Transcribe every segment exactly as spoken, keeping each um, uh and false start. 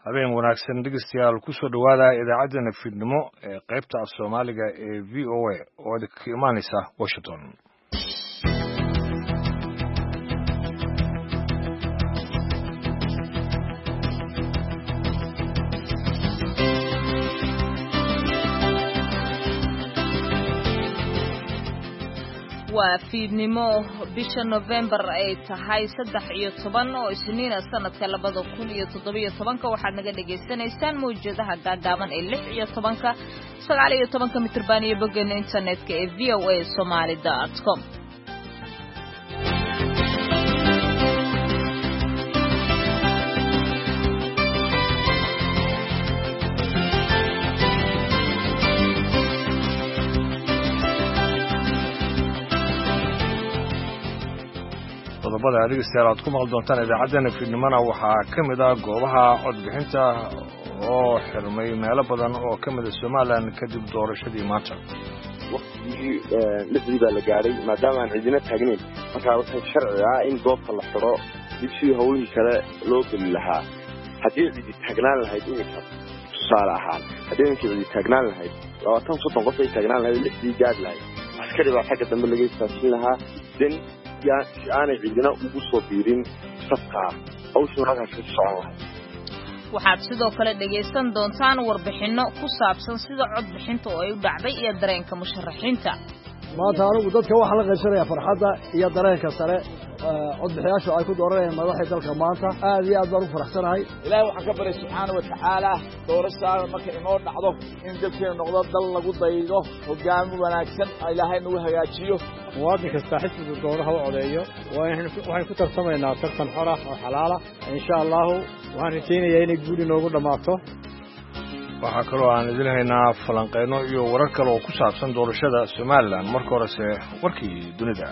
habeen wanaagsan dhegeystayaal ku soo dhawaada idaacadda fiidnimo ee qaybta af Soomaaliga ee V O A oo ka imaanaysa Washington. waa fiidnimo bisha November ay tahay saddex iyo toban oo isniina sanadka labada kun iyo toddoba iyo toban waxaad naga dhageysanaysaan mowjadaha gaagaaban ee lix iyo toban sagaal iyo toban mitir iyo bogga internetka ee v o a somali dot com. qodobada dhegeystayaal aad ku maqal doontaan idaacadda fiidnimona waxaa ka mid ah goobaha codbixinta oo xirmay meelo badan oo ka mid ah Soomaaliland kadib doorashadii maanta. waqtigii lixdii baa la gaaray maadaama aan cidina taagnayn markaa waxay sharci ah in goobta la xiro dib si hawlihii kale loo geli lahaa. haddii cidi taagnaan lahayd iminka tusaale ahaan haddii iminka cidi taagnaan lahayd labaatan soddon qof ay taagnaan lahayd lixdii gaari lahayd askari baa xagga dambe laga istaajin lahaa den si aanay cidina ugu soo biirin safka hawshan halkaas ka socon lahayd. waxaad sidoo kale dhegaysan doontaan warbixino ku saabsan sida codbixinta oo ay u dhacday iyo dareenka musharaxiinta. maanta anigu dadka waxaa la qaybsanayaa farxadda iyo dareenka sare codbixiyaashu ay ku dooranayaan madaxda dalka maanta aad iyo aad baan u faraxsanahay. ilaahay waxaan ka baryay subxaana wa tacaala doorashada marka inoo dhacdo in dalkeena noqdo dal lagu daydo hogaami wanaagsan ilaahay nagu hagaajiyo. muwaadin kasta xisbiga dooraha u codeeyo waxaan ku tarsamaynaa tartan xor ah oo xalaal ah insha allahu waxaan rajaynayaa inay guul inoogu dhammaato. waxaa kaloo aan idin haynaa falanqeyno iyo warar kale oo ku saabsan doorashada Soomaaliland. marka horese warkii dunida.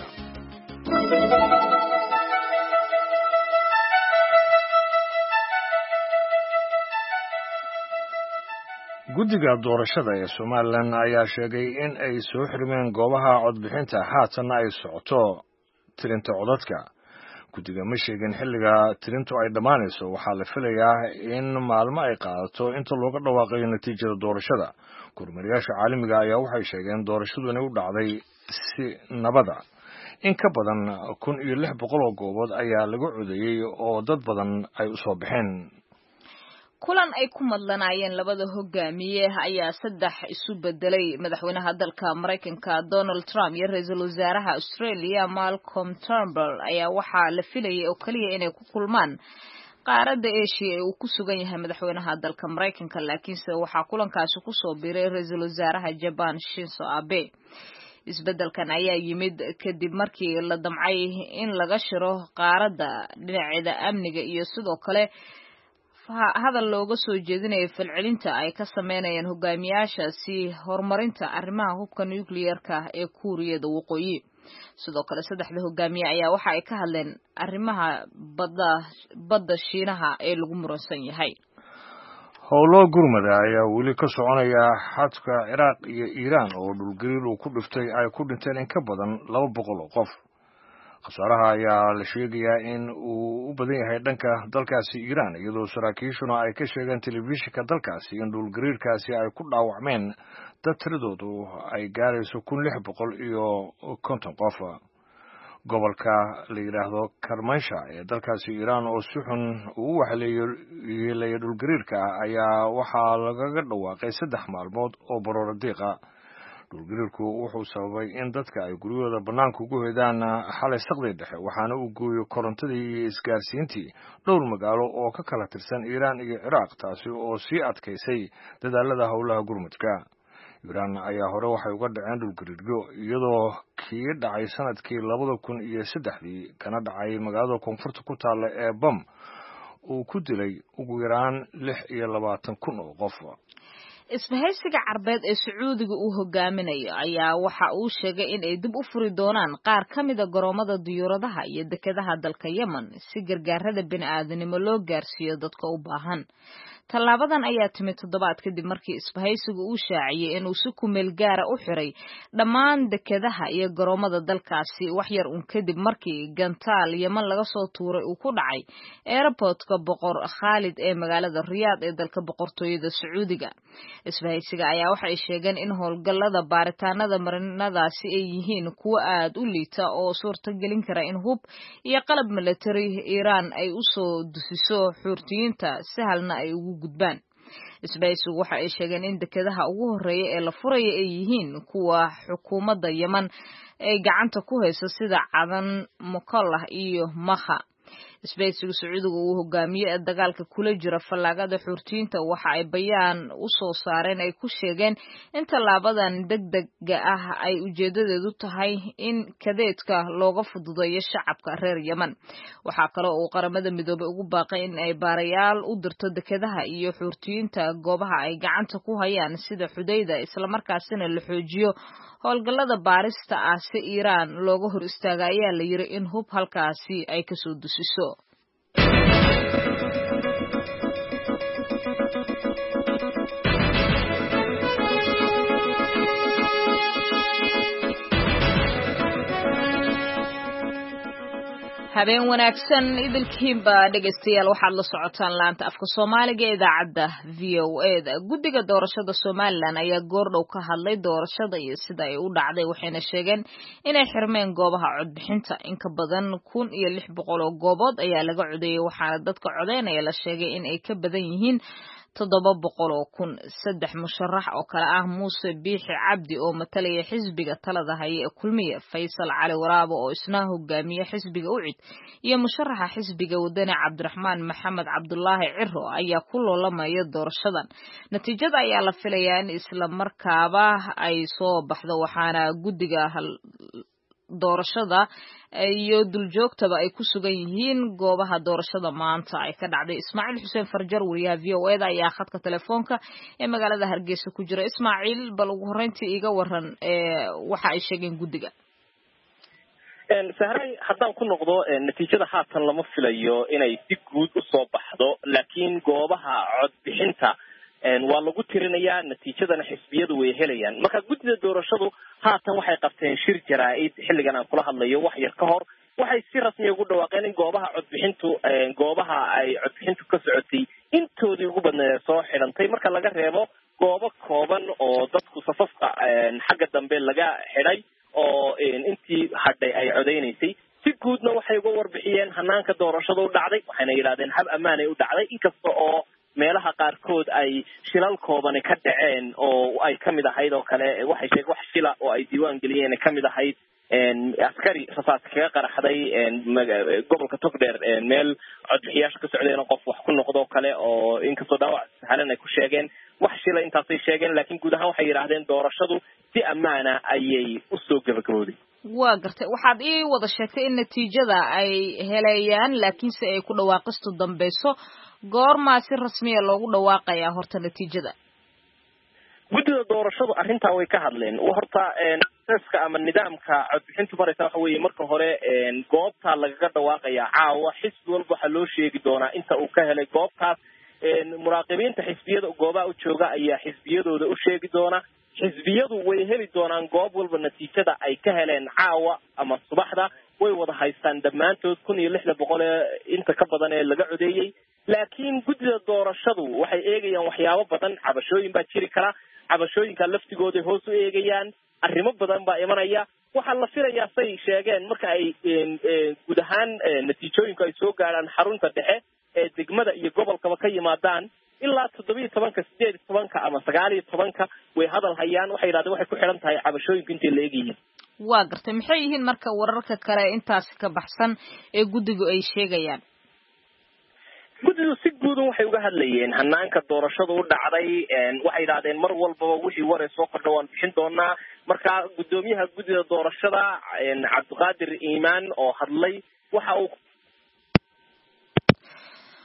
guddiga doorashada ee Soomaaliland ayaa sheegay in ay soo xirmeen goobaha codbixinta haatanna ay socoto tirinta codadka. guddiga ma sheegin xilliga tirintu ay dhammaanayso. waxaa la filayaa in maalmo ay qaadato inta looga dhawaaqayo natiijada doorashada. gurmadayaasha caalamiga ayaa waxay sheegeen doorashadu inay u dhacday si nabada. in ka badan kun iyo lix boqol oo goobood ayaa lagu codeeyey oo dad badan ay u soo baxeen. kulan ay ku madlanaayeen labada hogaamiye ayaa saddex isu bedelay. madaxweynaha dalka Mareykanka Donald Trump iyo ra'iisul wasaaraha Australia Malcolm Turnbull ayaa waxaa la filayay oo kaliya inay ku kulmaan qaaradda Asia ee uu ku sugan yahay madaxweynaha dalka Mareykanka, laakiinse waxaa kulankaasi ku soo biiray ra'iisul wasaaraha Japan Shinzo Abe. isbedelkan ayaa yimid kadib markii la damcay in laga shiro qaaradda dhinaceeda amniga iyo sidoo kale hadal looga soo jeedinayo falcelinta ay ka sameynayaan hogaamiyaashaasi horumarinta arrimaha hubka nuclear-ka ee Kuuriyada Waqooyi. sidoo kale saddexda hogaamiye ayaa waxa ay ka hadleen arrimaha badda badda Shiinaha ee lagu muransan yahay. howlo gurmada ayaa weli ka soconaya xadka Ciraaq iyo Iiraan oo dhulgariir uu ku dhiftay ay ku dhinteen in ka badan laba boqol oo qof. khasaaraha ayaa la sheegayaa in uu u badan yahay dhanka dalkaasi Iiraan, iyadoo saraakiishuna ay ka sheegeen telefishinka dalkaasi in dhulgariirkaasi ay ku dhaawacmeen dad tiradoodu ay gaarayso kun lix boqol iyo konton qof. gobolka la yiraahdo Karmansha ee dalkaasi Iiraan oo si xun uu waxleeyay dhulgariirka ayaa waxaa lagaga dhawaaqay saddex maalmood oo baroor diiqa. dhulgariirku wuxuu sababay in dadka ay guryahooda banaanka ugu hoydaan xalay saqday dhexe, waxaana uu gooyay korontadii iyo isgaarsiintii dhowr magaalo oo ka kala tirsan Iiraan iyo Ciraaq, taasi oo sii adkaysay dadaalada howlaha gurmadka. Iiraan ayaa hore waxay uga dhaceen dhulgariiryo iyadoo kii dhacay sanadkii labada kun iyo saddexdii kana dhacay magaalada koonfurta ku taalla ee Bam uu ku dilay ugu yaraan lix iyo labaatan kun oo qof. isbahaysiga carbeed ee Sacuudiga uu hogaaminayo ayaa waxa uu sheegay in ay dib u furi doonaan qaar ka mid ah garoomada diyaaradaha iyo dekedaha dalka Yemen si gargaarada bini'aadanimo loo gaarsiiyo dadka u baahan. Tallaabadan ayaa timid toddobaad kadib markii isbahaysigu uu shaaciyay in uu si ku meel gaar ah u xiray dhammaan dekedaha iyo garoomada dalkaasi wax yar un kadib markii gantaal Yemen laga soo tuuray uu ku dhacay airportka Boqor Khalid ee magaalada Riyadh ee dalka boqortooyada Sacuudiga. Isbahaysiga ayaa waxay sheegeen in howlgallada baaritaanada marinadaasi ay yihiin kuwo aad u liita oo suurtagelin kara in hub iyo qalab military Iran ay u soo dusiso Xuutiyiinta sahalna ay ugu gudbaan. Isbahaysigu waxa ay sheegeen in dekedaha ugu horeeya ee la furayo ay yihiin kuwa xukuumadda Yemen ay gacanta ku hayso sida Cadan, Mukallah iyo Makha. isbahaysiga Sacuudiga uu hogaamiye dagaalka kula jira fallaagada Xuutiyiinta waxa ay bayaan u soo saareen ay ku sheegeen in tallaabadan degdega ah ay ujeedadeedu tahay in kadeedka looga fududeeyo shacabka reer Yemen. Waxa kale oo qaramada midoobay ugu baaqay in ay baarayaal u dirto dekedaha iyo Xuutiyiinta goobaha ay gacanta ku hayaan sida Xudayda isla markaasina la xoojiyo howlgallada baarista ah si Iran looga hor istaago ayaa la yiri in hub halkaasi ay ka soo dusiso. habeen wanaagsan idilkiinba dhageystayaal waxaad la socotaan laanta afka Soomaaliga ee idaacadda V O A da. Guddiga doorashada Somaliland ayaa goordhow ka hadlay doorashada iyo sida ay u dhacday waxayna sheegeen inay xirmeen goobaha codbixinta in ka badan kun iyo lix boqol oo goobood ayaa laga codeeyay waxaana dadka codeynaya la sheegay in ay ka badan yihiin toddoba boqol oo kun. Saddex musharax oo kala ah Muuse Biixi Cabdi oo matalaya xisbiga talada haya ee Kulmiye, Faysal Cali Waraabo oo isna hogaamiye xisbiga Ucid iyo musharaxa xisbiga Wadani Cabdiraxmaan Maxamed Cabdullaahi Ciro ayaa ku loolamaya doorashadan. Natiijada ayaa la filayaa in isla markaaba ay soo baxdo waxaana guddiga doorashada iyo duljoogtaba ay ku sugan yihiin goobaha doorashada maanta ay ka dhacday. Ismaaciil Xuseen Farjar wariyaha V O A da ayaa khadka telefoonka ee magaalada Hargeysa ku jira. Ismaaciil, bal ugu horreyntii iga waran ee waxa ay sheegeen guddiga. een sahray haddaan ku noqdo natiijada haatan lama filayo inay si guud u soo baxdo laakiin goobaha codbixinta waa lagu tirinayaa natiijadana xisbiyadu way helayaan. Marka guddiga doorashadu haatan waxay qabteen shir jaraa'id xilligan aan kula hadlayo wax yar ka hor waxay si rasmi ugu dhawaaqeen in goobaha codbixintu goobaha ay codbixintu ka socotay intoodii ugu badnaa soo xidhantay marka laga reebo goobo kooban oo dadku safafka xagga dambe laga xidhay oo intii hadhay ay codeynaysay. si guudna waxay uga warbixiyeen hanaanka doorashada u dhacday waxayna yiraahdeen hab ammaan ay u dhacday inkasta oo meelaha qaarkood ay shilal kooban ka dhaceen oo ay kamid ahayd oo kale waxay sheegay wax shila oo ay diiwaan galiyeen kamid ahayd een askari rasaas kaga qaraxday een gobolka Togdheer een meel codbixiyaasha ka socdeen qof wax ku noqdo kale oo inkastoo dhaawac sahalan ay ku sheegeen wax shila intaasay sheegeen laakiin guud ahaan waxay yiraahdeen doorashadu si ammaana ayay u soo gabagabowday. waa gartay waxaad ii wada sheegtay in natiijada ay helayaan laakiinse ay ku dhawaaqistu dambayso goorma si rasmi ah loogu dhawaaqayaa horta natiijada. guddiga doorashadu arrintaa way ka hadleen horta asaska ama nidaamka codbixintu maraysa waxa weeye marka hore goobta lagaga dhawaaqaya caawa xisbi walba waxa loo sheegi doonaa inta uu ka helay goobtaas muraaqibiinta xisbiyada goobaha u jooga ayaa xisbiyadooda u sheegi doona xisbiyadu way heli doonaan goob walba natiijada ay ka heleen caawa ama subaxda way wada haystaan dhammaantood kun iyo lix boqol inta ka badan ee laga codeeyay laakiin guddiga doorashadu waxay eegayaan waxyaabo badan cabashooyin baa jiri kara cabashooyinka laftigooda hoos u eegayaan arrimo badan baa imanaya waxa la filayaa say sheegeen marka ay guud ahaan natiijooyinku ay soo gaaraan xarunta dhexe ee degmada iyo gobolkaba ka yimaadaan ilaa toddoba iyo toban sideed iyo toban ama sagaal iyo toban way hadal hayaan waxay yiraahdeen waxay ku xiran tahay cabashooyinka intii la eegayeen. waa gartay maxay yihiin marka wararka kale intaas ka baxsan ee guddigu ay sheegayaan. guddigu si guud waxay uga hadlayeen hanaanka doorashada u dhacday waxay yiraahdeen mar walba wixii war soo kordha waan bixin doonaa marka gudoomiyaha guddiga doorashada Cabdiqaadir Iimaan oo hadlay waxa uu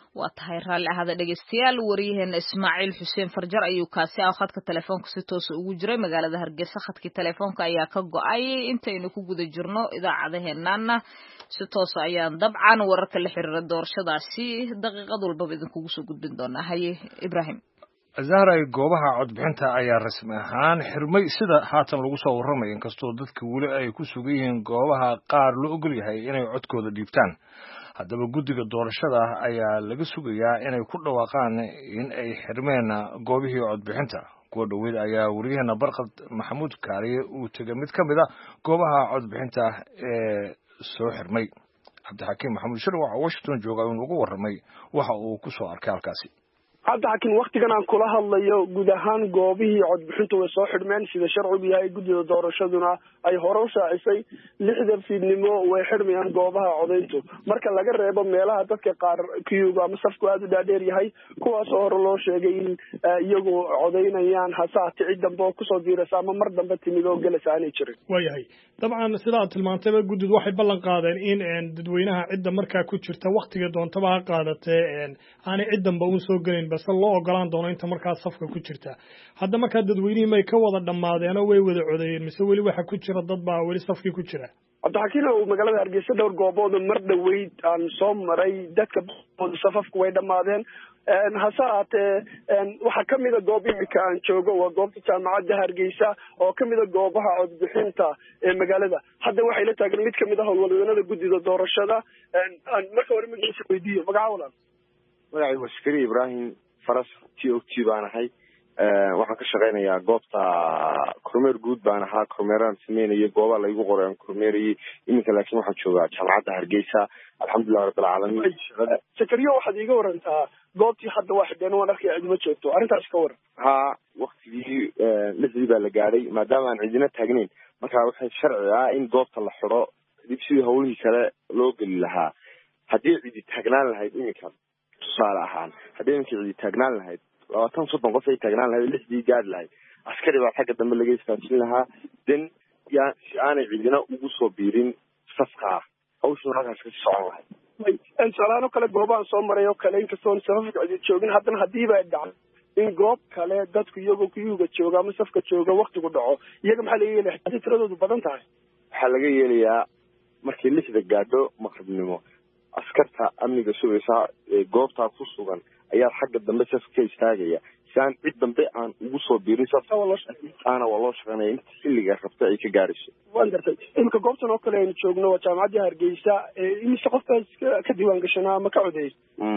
waa tahay raalli ahada dhegeystayaal wariyaheena Ismaaciil Xuseen Farjar ayuu kaasi ah khadka telefoonka si toos ugu jiray magaalada Hargeysa khadkii telefoonka ayaa ka go'ay intaynu ku guda jirno idaacadaheenana si toos ayaan dabcan wararka la xiriira doorashadaasi daqiiqad walba idinkugu soo gudbin doonaa haye Ibrahim Zahra goobaha codbixinta ayaa rasmi ahaan xirmay sida haatan lagu soo warramay inkastoo dadka wali ay ku sugan yihiin goobaha qaar loo ogol yahay inay codkooda dhiibtaan haddaba guddiga doorashada ayaa laga sugayaa inay ku dhawaaqaan in ay xirmeen goobihii codbixinta kuwa dhaweyd ayaa wariyaheena Barqad Maxamuud Kaariye uu tegay mid ka mid ah goobaha codbixinta ee soo xirmay Cabdixakiim Maxamuud Shir waxa Washington jooga oo ugu warramay waxa uu ku soo arkay halkaasi cabdixakiin waqtigan aan kula hadlayo guud ahaan goobihii codbixinta way soo xidhmeen sida sharcigu yahay guddida doorashaduna ay hore u shaacisay lixda fiidnimo way xidhmayaan goobaha codayntu marka laga reebo meelaha dadka qaar kiyuga ama safku aada u dhaadheer yahay kuwaas oo hore loo sheegay in iyagu codaynayaan hasaati cid dambe oo kusoo diiraysa ama mar dambe timid oo gelaysa aanay jirin waayahay dabcan sida aad tilmaantayba guddidu waxay ballan qaadeen in dadweynaha cidda markaa ku jirta waqtiga doontaba ha qaadatee aanay cid dambe uun soo gelin bas loo ogolaan doono inta markaa safka ku jirta hadda markaa dadweynihii may ka wada dhammaadeen oo way wada codeeyeen mise weli waxa ku jira dad baa weli safkii ku jira cabdixakiin uu magaalada Hargeysa dhowr goobood mar dhaweyd aan soo maray dadka safafku way dhammaadeen hase ahaatee waxaa ka mid a goob imika aan joogo waa goobta jaamacadda Hargeysa oo ka mid a goobaha codbixinta ee magaalada hadda waxay la taagan mid ka mid ah howlwadeennada guddida doorashada marka hore magaciisa weydiiyo magaca walaal magacaygu waa Shakari Ibrahim faras T O T baan ahay waxaan ka shaqeynayaa goobta kormeer guud baan ahaa kormeeraan sameynayay goobaha laygu qoray aan kormeerayay iminka laakiin waxaan joogaa jaamacadda Hargeysa alxamdulillahi rabbil caalamiin Shakariyo waxaad iiga warantaa goobtii hadda waa xidheen waan arkay cidma joogto arrintaas ka waran ha waqtigii lixdii baa la gaadhay maadaama aan cidina taagnayn marka waxay sharci ah in goobta la xidho dib sidii howlihii kale loo geli lahaa haddii cidi taagnaan lahayd iminka tusaale ahaan haddii iminka cidi taagnaan lahayd labaatan soddon qof ay taagnaan lahayd lixdii gaadhi lahayd askari baa xagga dambe laga istaajin lahaa den yaa si aanay cidina ugu soo biirin safkaa hawshuna halkaas ka socon lahayd tusaalahaan oo kale goobahan soo maray oo kale inkastoon safafka cidi joogin haddana haddiiba ay dhacdo in goob kale dadku iyagoo kuyuga jooga ama safka jooga waktigu dhaco iyaga maxaa laga yeelaya haddii tiradoodu badan tahay waxaa laga yeelayaa markii lixda gaadho maqribnimo askarta amniga sugaysa ee goobtaa ku sugan ayaa xagga dambe safka ka istaagaya si aan cid dambe aan ugu soo biirin safka aana waa loo shaqeynaya inta xilliga rabta ay ka gaarayso waan gartay iminka goobtan oo kale aynu joogno waa jaamacadda Hargeysa imise qofkaas ka diiwaan gashanaa ama ka codeeyay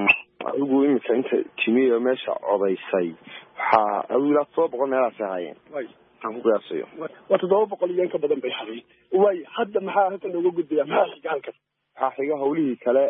adigu iminka inta timiyo meesha codaysay waxaa awilaa todoba boqol meelahaas ahaayeen aan ku qiyaasayo waa toddoba boqol iyo in ka badan bay haday waay hadda maxaa halkan uga gudbaya maxaa xiga halkan waxaa xiga hawlihii kale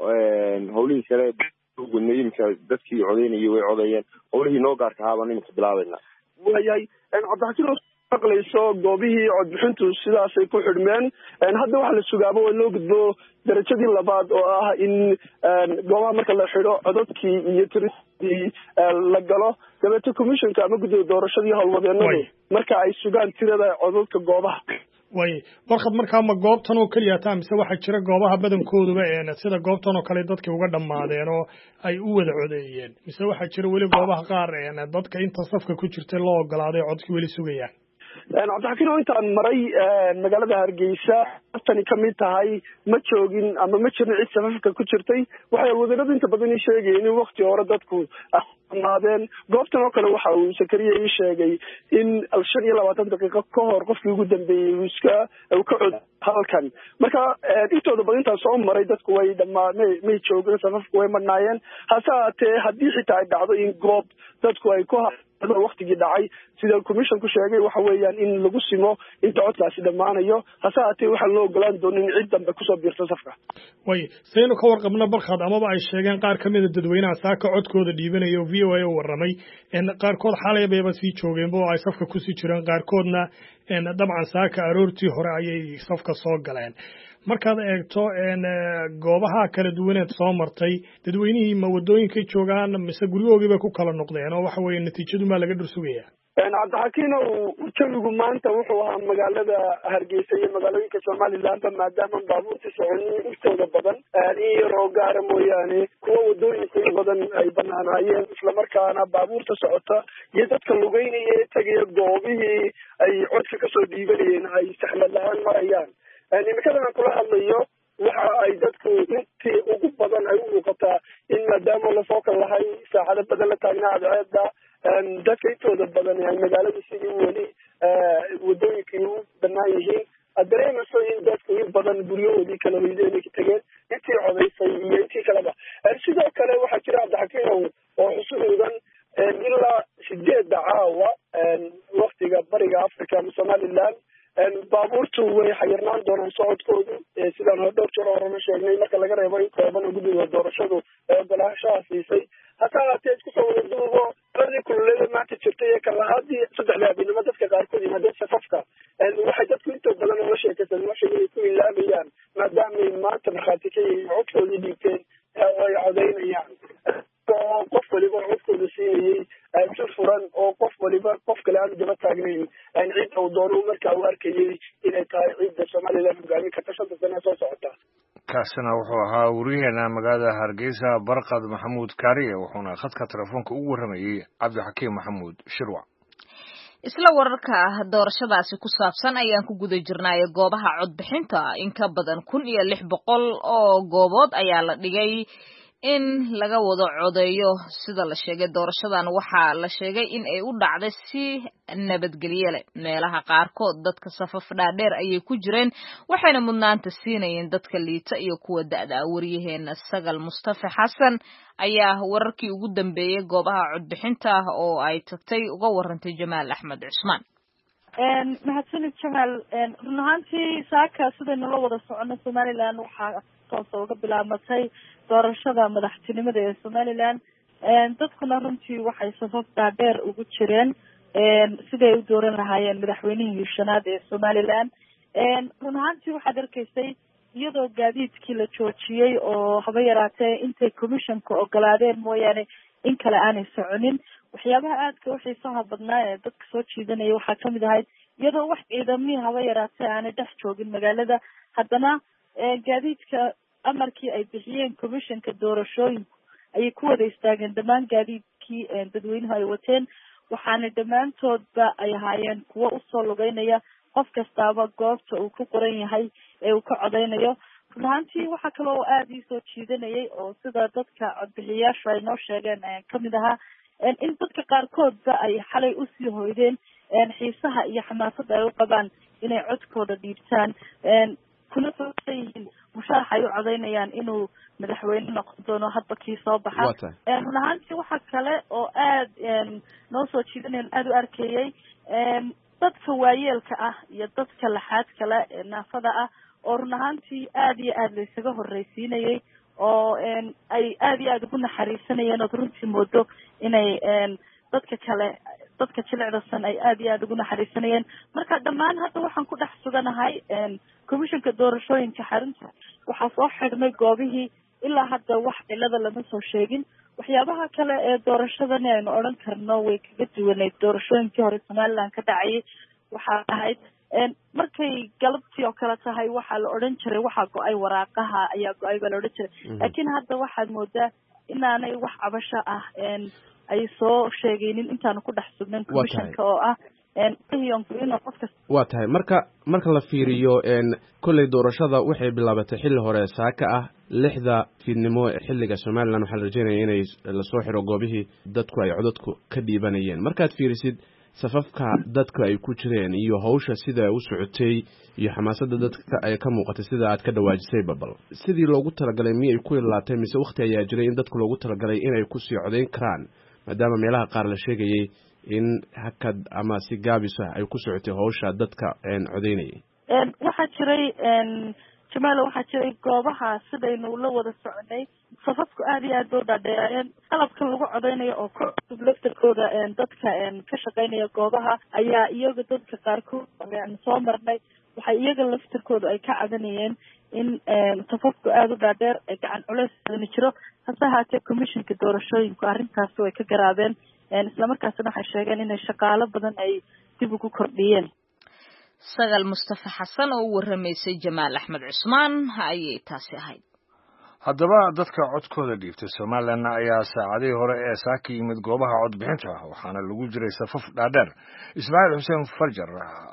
hawlihii kale imika dadkii codeynayay way codeeyeen howlihii noo gaarka ahaa baan iminka bilaabayna waayahay cabdixakiin maqlayso goobihii codbixintu sidaasay ku xidhmeen hadda waxa la sugaaba waa loo gudbo darajadii labaad oo ah in goobaha marka la xidho codadkii iyo tiradii la galo dabeete commissionka ama guddida doorashadii howlwadeenadu marka ay sugaan tirada codadka goobaha way barqad markaa ma goobtan oo kaliya taa mise waxa jira goobaha badankooduba ee sida goobtan oo kale dadkii uga dhamaadeen oo ay u wada codeeyeen mise waxa jira weli goobaha qaar ee dadka inta safka ku jirtay loo ogolaaday codkii weli sugayaan cabdixakiin oo intaan maray magaalada Hargeysa tani ka mid tahay ma joogin ama ma jirin cid safafka ku jirtay waxay wadanadu inta badan sheegayeen in waqti hore dadku dhamaadeen goobtan oo kale waxa uu Sakariye ii sheegay in shan iyo labaatan daqiiqo ka hor qofkii ugu dambeeyay uu iska uu ka cod halkan marka intooda badan intaan soo maray dadku way dhamaadeen may joogin safafku way madnaayeen hase ahaatee haddii xitaa ay dhacdo in goob dadku ay ku waqtigii dhacay sida commissionku sheegay waxa weeyaan in lagu simo inta codkaasi dhamaanayo hase ahaatee waxaa loo ogolaan doonin in cid dambe kusoo biirto safka way saynu ka warqabna barkad amaba ay sheegeen qaar ka mid a dadweynaha saaka codkooda dhiibanayo v o a u warramay qaarkood xalay bayba sii joogeenba oo ay safka kusii jireen qaarkoodna dabcan saaka aroortii hore ayay safka soo galeen markaad eegto goobaha kala duwaneed soo martay dadweynihii ma wadooyinkay joogaan mise guryahoogii bay ku kala noqdeen oo waxa weeye natiijadu maa laga dhursugayaa cabdixakiin jawigu maanta wuxuu ahaa magaalada Hargeysa iyo magaalooyinka Somaliland maadaama baabuurta soconin intooda badan in yaroo gaara mooyaane kuwa wadooyinka in badan ay banaanaayeen islamarkaana baabuurta socota iyo dadka lugeynaya ee tegaya goobihii ay codka kasoo dhiibanayeen ay saxmad la-aan marayaan. imikadan aan kula hadlayo waxa ay dadku intii ugu badan ay u muuqataa in maadaama lasoo kal lahay saacado badan la taagnaa cadceeda dadka intooda badan ay magaalada sidii weli wadooyinkii u banaan yihiin ad dareemayso in dadku in badan guryahoodii kala hoydeen ka tegeen intii codaysay iyo intii kaleba. sidoo kale waxaa jira cabdixakiinow oo xusuudan ilaa sideedda caawa waktiga bariga africa ama somaliland baabuurtu way xayirnaan doonaan socodkoodu sidaan dhowr jeer horena sheegnay marka laga reebo in kooban oo guddiga doorashadu ee ogolaanshaha siisay. hataa haatee isku soo wada duubo labadii kululeeda maanta jirtay ee kalahaadii saddexda habeenimo dadka qaarkood yimaadeen safafka waxay dadku inta badan ola sheekaysan nolosha inay ku ilaamayaan maadaamay maanta markhaati ka yihiin codkoodii dhiibteen oo ay codaynayaan oo qof waliba codkooda siinayay si furan oo qof waliba qof kale aanu daba taagnayn cidda uu doono markaa uu arkayay inay tahay cidda somaliland hogaamin karta shanta sane soo socota. kaasina wuxuu ahaa wariyaheena magaalada hargeysa barqad maxamuud kaariye wuxuuna khadka telefoonka ugu warramayey cabdixakiim maxamuud shirwac. isla wararka doorashadaasi ku saabsan ayaan ku guda jirnay goobaha codbixinta in ka badan kun iyo lix boqol oo goobood ayaa la dhigay in laga wada codeeyo. sida la sheegay doorashadan waxaa la sheegay in ay u dhacday si nabadgelyo leh. meelaha qaarkood dadka safaf dhaadheer ayay ku jireen waxayna mudnaanta siinayeen dadka liita iyo kuwa da'da. wariyaheena Sagal Mustafa Xasan ayaa wararkii ugu dambeeyay goobaha codbixinta oo ay tagtay uga warantay Jamaal Axmed Cusmaan. mahadsanid Jamaal. run ahaantii saaka sidaynu la wada socono Somaliland waxaa toos uga bilaabatay doorashada madaxtinimada ee Somaliland. dadkuna runtii waxay safaf dhaadheer ugu jireen siday u dooran lahaayeen madaxweynihii shanaad ee Somaliland. run ahaantii waxaad arkaysay iyadoo gaadiidkii la joojiyey oo haba yaraatee intay commissionka ogolaadeen mooyaane in kale aanay soconin. waxyaabaha aadka u xiisaha badnaa ee dadka soo jiidanaya waxaa kamid ahayd iyadoo wax ciidamihii haba yaraatee aanay dhex joogin magaalada, haddana gaadiidka amarkii ay bixiyeen commissionka doorashooyinku ayay ku wada istaageen dhammaan gaadiidkii dadweynuhu ay wateen, waxaana dhammaantoodba ay ahaayeen kuwo usoo lugeynaya qof kastaaba goobta uu ku qoran yahay ee uu ka codeynayo. run ahaantii waxaa kale oo aada ii soo jiidanayay oo sida dadka codbixiyayaashu ay noo sheegeen kamid ahaa in dadka qaarkoodba ay xalay usii hoydeen xiisaha iyo xamaasada ay u qabaan inay codkooda dhiibtaan, kuna soosan yihiin musharax ay u codeynayaan inuu madaxweyne noqon doono hadba kii soo baxa. run ahaantii waxaa kale oo aada noo soo jiidanaya aada u arkayay dadka waayeelka ah iyo dadka laxaad kale ee naafada ah oo run ahaantii aada iyo aada laysaga horreysiinayay oo ay aada iyo aada ugu naxariisanayeen ood runtii moodo inay dadka kale dadka jilicdasan ay aada iyo aada ugu naxariisanayeen. marka dhammaan hadda waxaan ku dhex suganahay commissionka doorashooyinka xarunta waxaa soo xidhmay goobihii ilaa hadda wax cilada lama soo sheegin. waxyaabaha kale ee doorashadani aynu odhan karno way kaga duwaneyd doorashooyinkii hore Somaliland ka dhacayay waxaa ahayd markay galabtii oo kale tahay waxaa la odhan jiray waxaa go-ay waraaqaha ayaa go-ay baa la odhan jiray, laakiin hadda waxaad moodaa inaanay wax cabasho ah ay soo sheegaynin intaanu ku dhex sugnayn commissionka oo ah waa tahay marka marka la fiiriyo kolley doorashada waxay bilaabatay xilli hore saaka ah lixda fiidnimo xilliga Somaliland waxaa la rajeynaya inay lasoo xiro goobihii dadku ay codadku ka dhiibanayeen. markaad fiirisid safafka dadka ay ku jireen iyo hawsha sida u socotay iyo xamaasada dadka ay ka muuqatay sida aad ka dhawaajisay babal sidii loogu talagalay miyay ku ilaatay mise waqti ayaa jiray in dadku loogu talagalay inay ku sii codeyn karaan maadaama meelaha qaar la sheegayay in hakad ama si gaabis ah ay ku socotay hawsha dadka codeynayay. waxaa jiray Jamaal waxaa jiray goobaha sidaynu la wada soconay safafku aada iyo aada u dhaadheereen qalabka lagu codeynayo oo ku laftarkooda dadka ka shaqeynaya goobaha ayaa iyaga dadka qaarkood soo marnay waxay iyaga laftarkooda ay ka cadanayeen in safafku aada u dhaadheer ee gacan culeys adani jiro. hase haatee commissionka doorashooyinku arrintaasi way ka garaabeen islamarkaasina waxay sheegeen inay shaqaalo badan ay dib ugu kordhiyeen. Sagal Mustafa Xasan oo u warramaysay Jamaal Axmed Cusmaan ayay taasi ahayd. haddaba dadka codkooda dhiibtay somalilan ayaa saacadihii hore ee saaka yimid goobaha codbixinta waxaana lagu jiray safaf dhaadheer ismaaciil xuseen farjar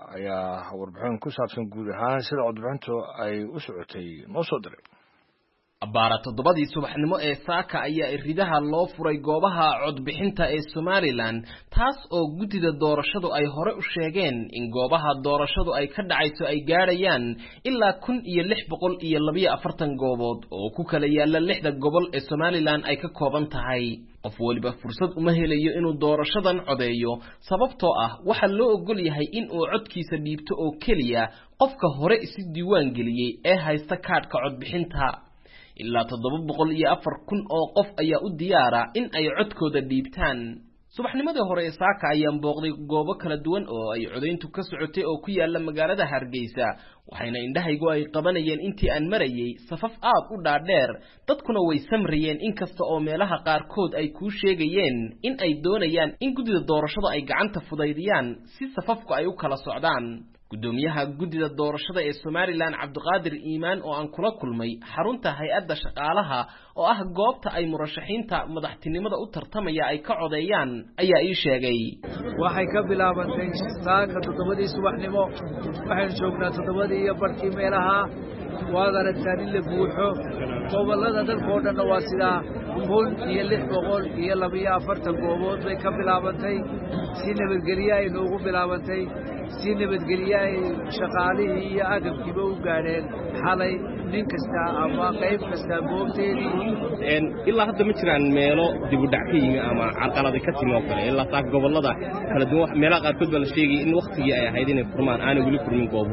ayaa warbixin ku saabsan guud ahaan sida codbixintu ay u socotay noo soo diray abbaara toddobadii subaxnimo ee saaka ayaa iridaha loo furay goobaha codbixinta ee somalilan taas oo guddida doorashadu ay hore u sheegeen in goobaha doorashadu ay ka dhacayso ay gaadhayaan ilaa kun iyo lix boqol iyo labiyo afartan goobood oo ku kala yaalla lixda gobol ee somalilan ay ka kooban tahay qof waliba fursad uma helayo inuu doorashadan codeeyo sababtoo ah waxaa loo ogol yahay in uu codkiisa dhiibto oo keliya qofka hore isi diiwaan geliyey ee haysta kaadhka codbixinta ilaa toddoba boqol iyo afar kun oo qof ayaa u diyaara in ay codkooda dhiibtaan subaxnimadii hore ee saaka ayaan booqday goobo kala duwan oo ay codayntu ka socotay oo ku yaala magaalada Hargeysa waxayna indhahaygu ay qabanayeen intii aan marayay safaf aad u dhaadheer dadkuna way samrayeen inkasta oo meelaha qaarkood ay ku sheegayeen in ay doonayaan in guddida doorashada ay gacanta fudaydiyaan si safafku ay u kala socdaan gudoomiyaha guddida doorashada ee Somaliland Cabdiqaadir Iimaan oo aan kula kulmay xarunta hay'adda shaqaalaha oo ah goobta ay murashaxiinta madaxtinimada u tartamaya ay ka codeeyaan ayaa ii sheegay waxay ka bilaabantay saaka toddobadii subaxnimo waxaan joognaa toddobadii iyo barkii meelaha waad aragtaan in la buuxo gobolada dalkoo dhan waa sidaa kun iyo lix boqol iyo labiyo afartan goobood bay ka bilaabantay si nabadgelyo ay noogu bilaabantay si nabadgelyo ay shaqaalihii iyo agabkiiba u gaadheen xalay nin kasta ama qayb kasta goobteedii ilaa hadda ma jiraan meelo dib u dhac ka yimi ama carqaladi ka timi oo kale ilaa saak gobolada kala duwan meelaha qaarkood baa la sheegay in waqtigii ay ahayd inay furmaan aanay weli furmin goobo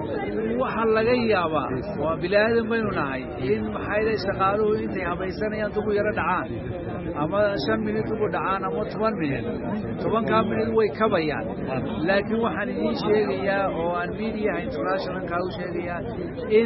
waxaa laga yaabaa waa bilaadan baynu nahay in maxay shaqaaluhu intay habaysanayaan ugu yara dhacaan ama shan minut ugu dhacaan ama toban minut tobankaa minut way kabayaan laakiin waxaan idiin sheegayaa oo aan media internationalka u sheegayaa in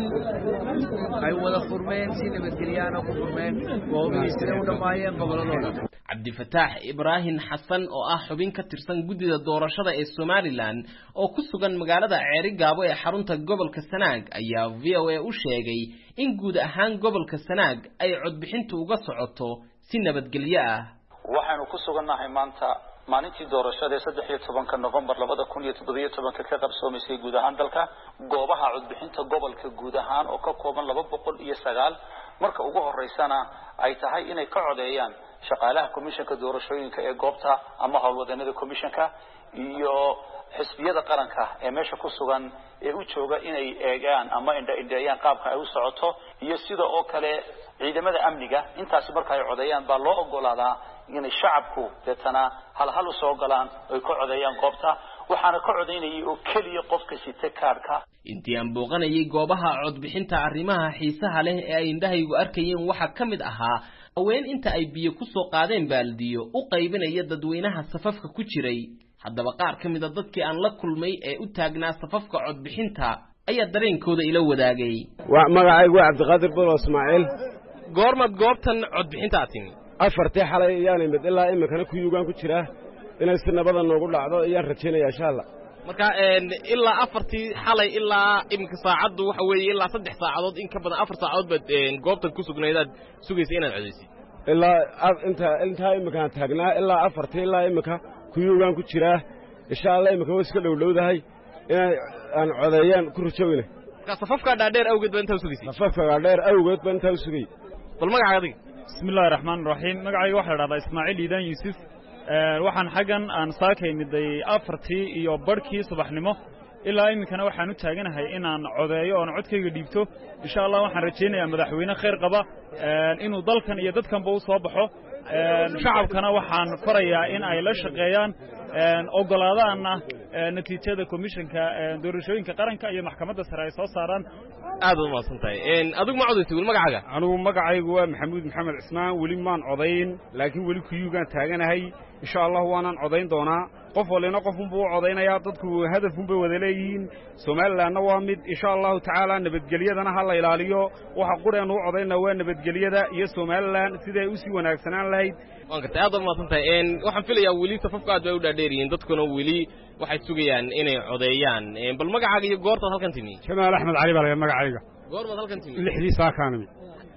ay wada furmeen si nabadgelyaana ku furmeen goobihii sida u dhammaayeen goboladooda cabdifataax ibraahim xasan oo ah xubin ka tirsan guddida doorashada ee Somaliland oo ku sugan magaalada Ceerigaabo ee xarunta gobolka Sanaag ayaa V O A u sheegay in guud ahaan gobolka Sanaag ay codbixintu uga socoto si nabadgelyo ah waxaanu ku sugannahay maanta maalintii doorashada saddex iyo tobanka November labada kun iyo toddoba iyo toban ka qabsoomaysay guud ahaan dalka goobaha codbixinta gobolka guud ahaan oo ka kooban laba boqol iyo sagaal marka ugu horeysana ay tahay inay ka codeeyaan shaqaalaha komishanka doorashooyinka ee goobta ama howlwadanada komishanka iyo xisbiyada qaranka ee meesha ku sugan ee u jooga inay eegaan ama indha-indheeyaan qaabka ay u socoto iyo sida oo kale ciidamada amniga intaasi marka ay codeeyaan baa loo ogolaadaa inay shacabku deetana hal hal u soo galaan ay ka codeeyaan goobta waxaana ka codeynayay oo keliya qofka sita kaarka intii aan booqanayay goobaha codbixinta arrimaha xiisaha leh ee ay indhahaygu arkayeen waxa ka mid ahaa haween inta ay biyo ku soo qaadeen baaldiyo u qaybinaya dadweynaha safafka ku jiray haddaba qaar ka mid a dadkii aan la kulmay ee u taagnaa safafka codbixinta ayaa dareenkooda ila wadaagay magacaygu waa cabdiqaadir bolo ismaaciil goormad goobtan codbixinta aad timi afartii xalay ayaan imid ilaa iminkana kuyugaan ku jiraa inay si nabada noogu dhacdo ayaan rajaynayaa insha allah marka ilaa afartii xalay ilaa iminka saacaddu waxa weeye ilaa saddex saacadood in ka badan afar saacadood baad goobtan ku sugnaydaad sugaysa inaad codaysid ilaa inta intaa iminkaan taagnaa ilaa afartii ilaa iminka kuyugaan ku jiraa insha allah iminka way iska dhowdhowdahay inay aan codeeyaan ku rajowina marka safafkaa dhaadheer awgeed baa intaa u sugaysay safafka dhaadheer awgeed baa intaa u sugay bal magacaaga adiga bismillahi raxmaani raxiim magacayga waxaa la dhahdaa ismaaciil iidaan yuusuf waxaan xaggan aan saaka imiday afartii iyo barhkii subaxnimo ilaa iminkana waxaan u taaganahay inaan codeeyo oon codkayga dhiibto insha allah waxaan rajaynayaa madaxweyne khayr qaba inuu dalkan iyo dadkanba u soo baxo shacabkana waxaan farayaa in ay la shaqeeyaan ogolaadaanna natiijada komishanka doorashooyinka qaranka iyo maxkamadda sare ay soo saaraan aad u mahadsan tahay adigu ma codaysay weli magacaaga anigu magacaygu waa maxamuud maxamed cismaan weli maan codayn laakiin weli kuyuugaan taaganahay insha allah waanaan codayn doonaa qof walina qofunbuu u codaynayaa dadku hadafunbay wada leeyihiin somalilandna waa mid insha allahu tacaala nabadgelyadana ha la ilaaliyo waxa qureen u codaynaa waa nabadgelyada iyo somaliland siday u sii wanaagsanaan lahayd waan gartay aad u mahadsan tahay waxaan filayaa weli safafka aad bay u dhaadheeriyiin dadkuna weli waxay sugayaan inay codeeyaan bal magacaaga iyo goortaad halkan timi jamaal axmed cali baa laga magacayga goormaad halkan timi lixdii saakaan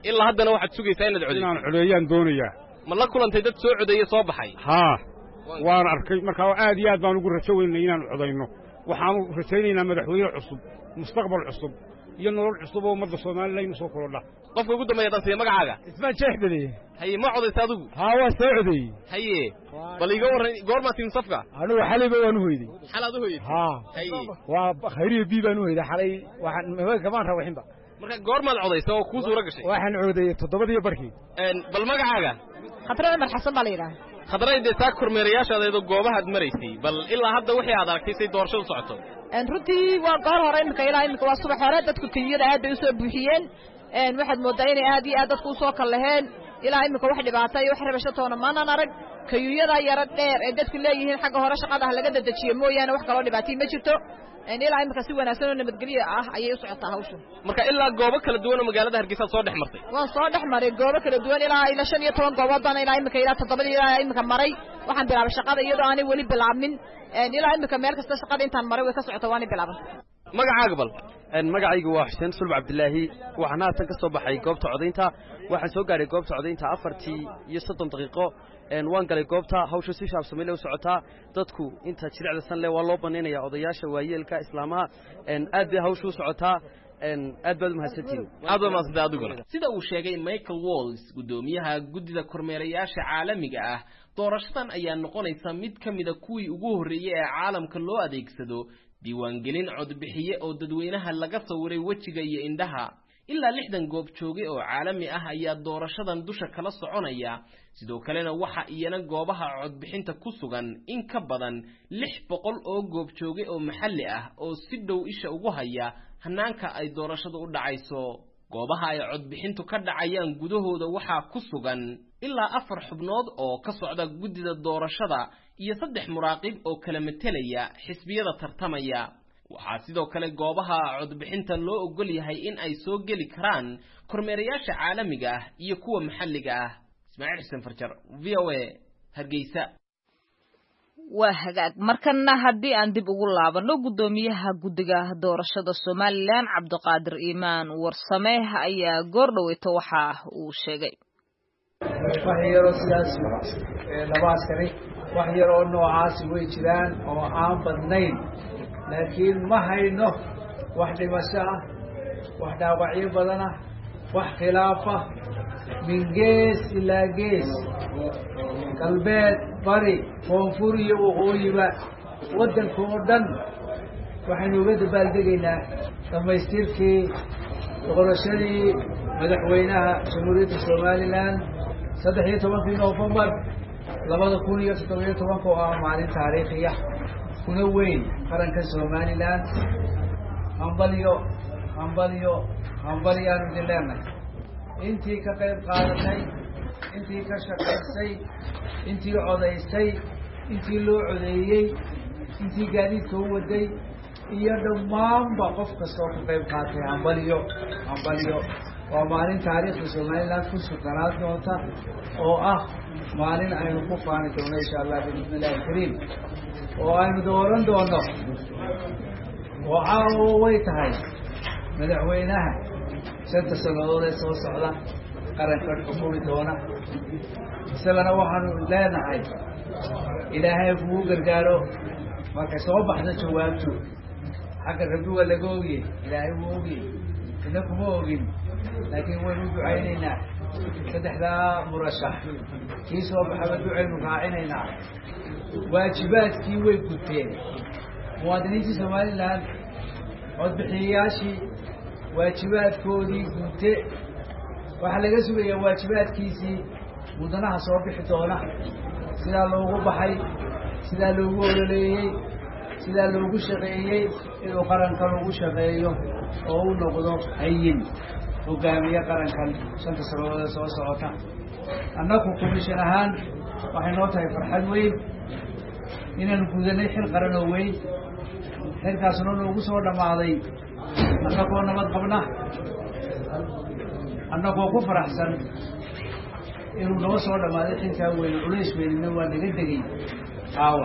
ilaa haddana waxaad sugaysaa inaad codayso inaan codeeyaan doonayaa ma la kulantay dad soo codeeye soo baxay haa waan arkay markaa aad iyo aad baan ugu rajo weynay inaan codayno waxaanu rajaynaynaa madaxweyne cusub mustaqbal cusub iyo nolol cusub oo ummadda Soomaaliland soo korodha qofka ugu dambeeya dan siya magacaaga isma jeexdalay haye ma codaysa adigu haa waa soo codeeyay haye bal iga waran goorma tiin safka anigu xalay waan u hoyday xalaad u hoyday haa haye waa khayriye bii baan u hoyday xalay waxaan ma kamaan rawaxinba marka goormaad codaysa oo ku suura gashay waxaan codeeyay toddobadii barkii een bal magacaaga khadra Umar Xasan baliira khadrayde taa kormeerayaashadeedu goobaha aad maraysay bal ilaa hadda wixii aad aragtay say doorashadu socoto een runtii waa goor hore imika ilaa imika waa subax hore dadku tiyada aad bay u soo buuxiyeen een waxaad moodaa inay aad iyo aad dadku u soo kalaheen ilaa imika wax dhibaato iyo wax rabasho toona maanan arag kayuyada yara dheer ee dadku leeyihiin xagga hore shaqada laga dadajiyo mooyaane wax kale oo dhibaato ma jirto een ilaa imika si wanaagsan oo nabadgelyo ah ayay u socotaa hawshu marka ilaa goobo kala duwan oo magaalada Hargeysa soo dhex martay waan soo dhex maray goobo kala duwan ilaa ila shan iyo toban goobood baan ilaa imika ilaa toddoba ilaa imika maray waxaan bilaabay shaqada iyadoo aanay weli bilaabmin een ilaa imika meel kasta shaqada intaan maray way ka socotaa waan bilaaban magacaaga bal een magacaygu waa Xuseen Sulb Cabdilaahi waxaan haatan ka soo baxay goobta codeynta waxaan soo gaaray goobta codeynta afartii iyo soddon daqiiqo een waan galay goobta hawsha si shaabsamay u socotaa dadku inta jiricda san leh waa loo baneenayaa odayaasha waayeelka islaamaha een aad bay hawshu socotaa een aad baad u mahadsantiin aad baad mahadsantaa adiguna sida uu sheegay Michael Walls gudoomiyaha gudida kormeerayaasha caalamiga ah doorashadan ayaa noqonaysa mid kamida kuwii ugu horeeyay ee caalamka loo adeegsado diiwaangelin codbixiye oo dadweynaha laga sawiray wajiga iyo indhaha ilaa lixdan goob joogay oo caalami ah ayaa doorashadan dusha kala soconaya sidoo kalena waxa iyana goobaha codbixinta ku sugan in ka badan lix boqol oo goob joogay oo maxalli ah oo si dhow isha ugu haya hanaanka ay doorashadu u dhacayso goobaha ay codbixintu ka dhacayaan gudahooda waxa ku sugan ilaa afar xubnood oo ka socda gudida doorashada iyo saddex muraaqib oo kala metelaya xisbiyada tartamaya waxaa sidoo kale goobaha codbixinta loo ogol yahay in ay soo gali karaan kormeerayaasha caalamiga ah iyo kuwa maxalliga ah Ismaaciil Xasan Farjar V O A Hargeysa waa hagaag markana haddii aan dib ugu laabano gudoomiyaha guddiga doorashada Somaliland Cabdiqaadir Iimaan Warsame ayaa goor dhaweeto waxa uu sheegay wax yaro sidaas laba askari wax yaro noocaas way jiraan oo aan badnayn laakiin ma hayno wax dhimasho ah wax dhaawacyo badan ah wax khilaaf ah min gees ilaa gees galbeed bari koonfur iyo waqooyiba waddanka oo dhan waxaynu uga dabaaldegaynaa dhammaystirkii doorashadii madaxweynaha jamhuuriyadda Somaliland saddex iyo tobankii Noofembar labada kun iyo toddoba iyo tobanka oo ah maalin taariikhi ah kuna weyn qaranka Somaliland hambaliyo hambaliyo hambaliyo aanu dileernay intii ka qayb qaadatay intii ka shaqaysay intii codaysay intii loo codeeyey intii gaadiidka u waday iyo dhammaanba qof kastoo ka qayb qaatay hambaliyo hambaliyo waa maalin taariikhda Somaliland ku sugnaan doonta oo ah maalin aynu ku faani doono insha Allah bismillahir kariim oo aynu dooran doono oo way tahay madaxweynaha shanta sanadood ee soo socda qaranka xukumi doona isagana waxaanu leenahay ilaahay kuu gargaaro marka soo baxda jawaabtu xagga rabbiga laga ogiyey ilaahay wuu ogiyey ina kuma ogin laakiin waynu ducaynaynaa saddexdaa murashax kii soo baxaba ducaynu raacinaynaa waajibaadkii way guteen muwaadiniintii Somaliland codbixiyayaashii waajibaadkoodii gute waxaa laga sugayaa waajibaadkiisii mudanaha soo bixi doona sidaa loogu baxay sidaa loogu ololeeyey sidaa loogu shaqeeyey inuu qaranka lagu shaqeeyo oo uu noqdo hayin hogaamiye qarankan shanta sanadood soo socota annagu komishan ahaan waxay noo tahay farxad weyn inaanu gudanay xil qaran oo weyn xilkaasna noogu soo dhammaaday annagoo nabad qabna annagoo ku faraxsan inuu noo soo dhammaaday xilkaa weyn culays weynina waa naga degay caawa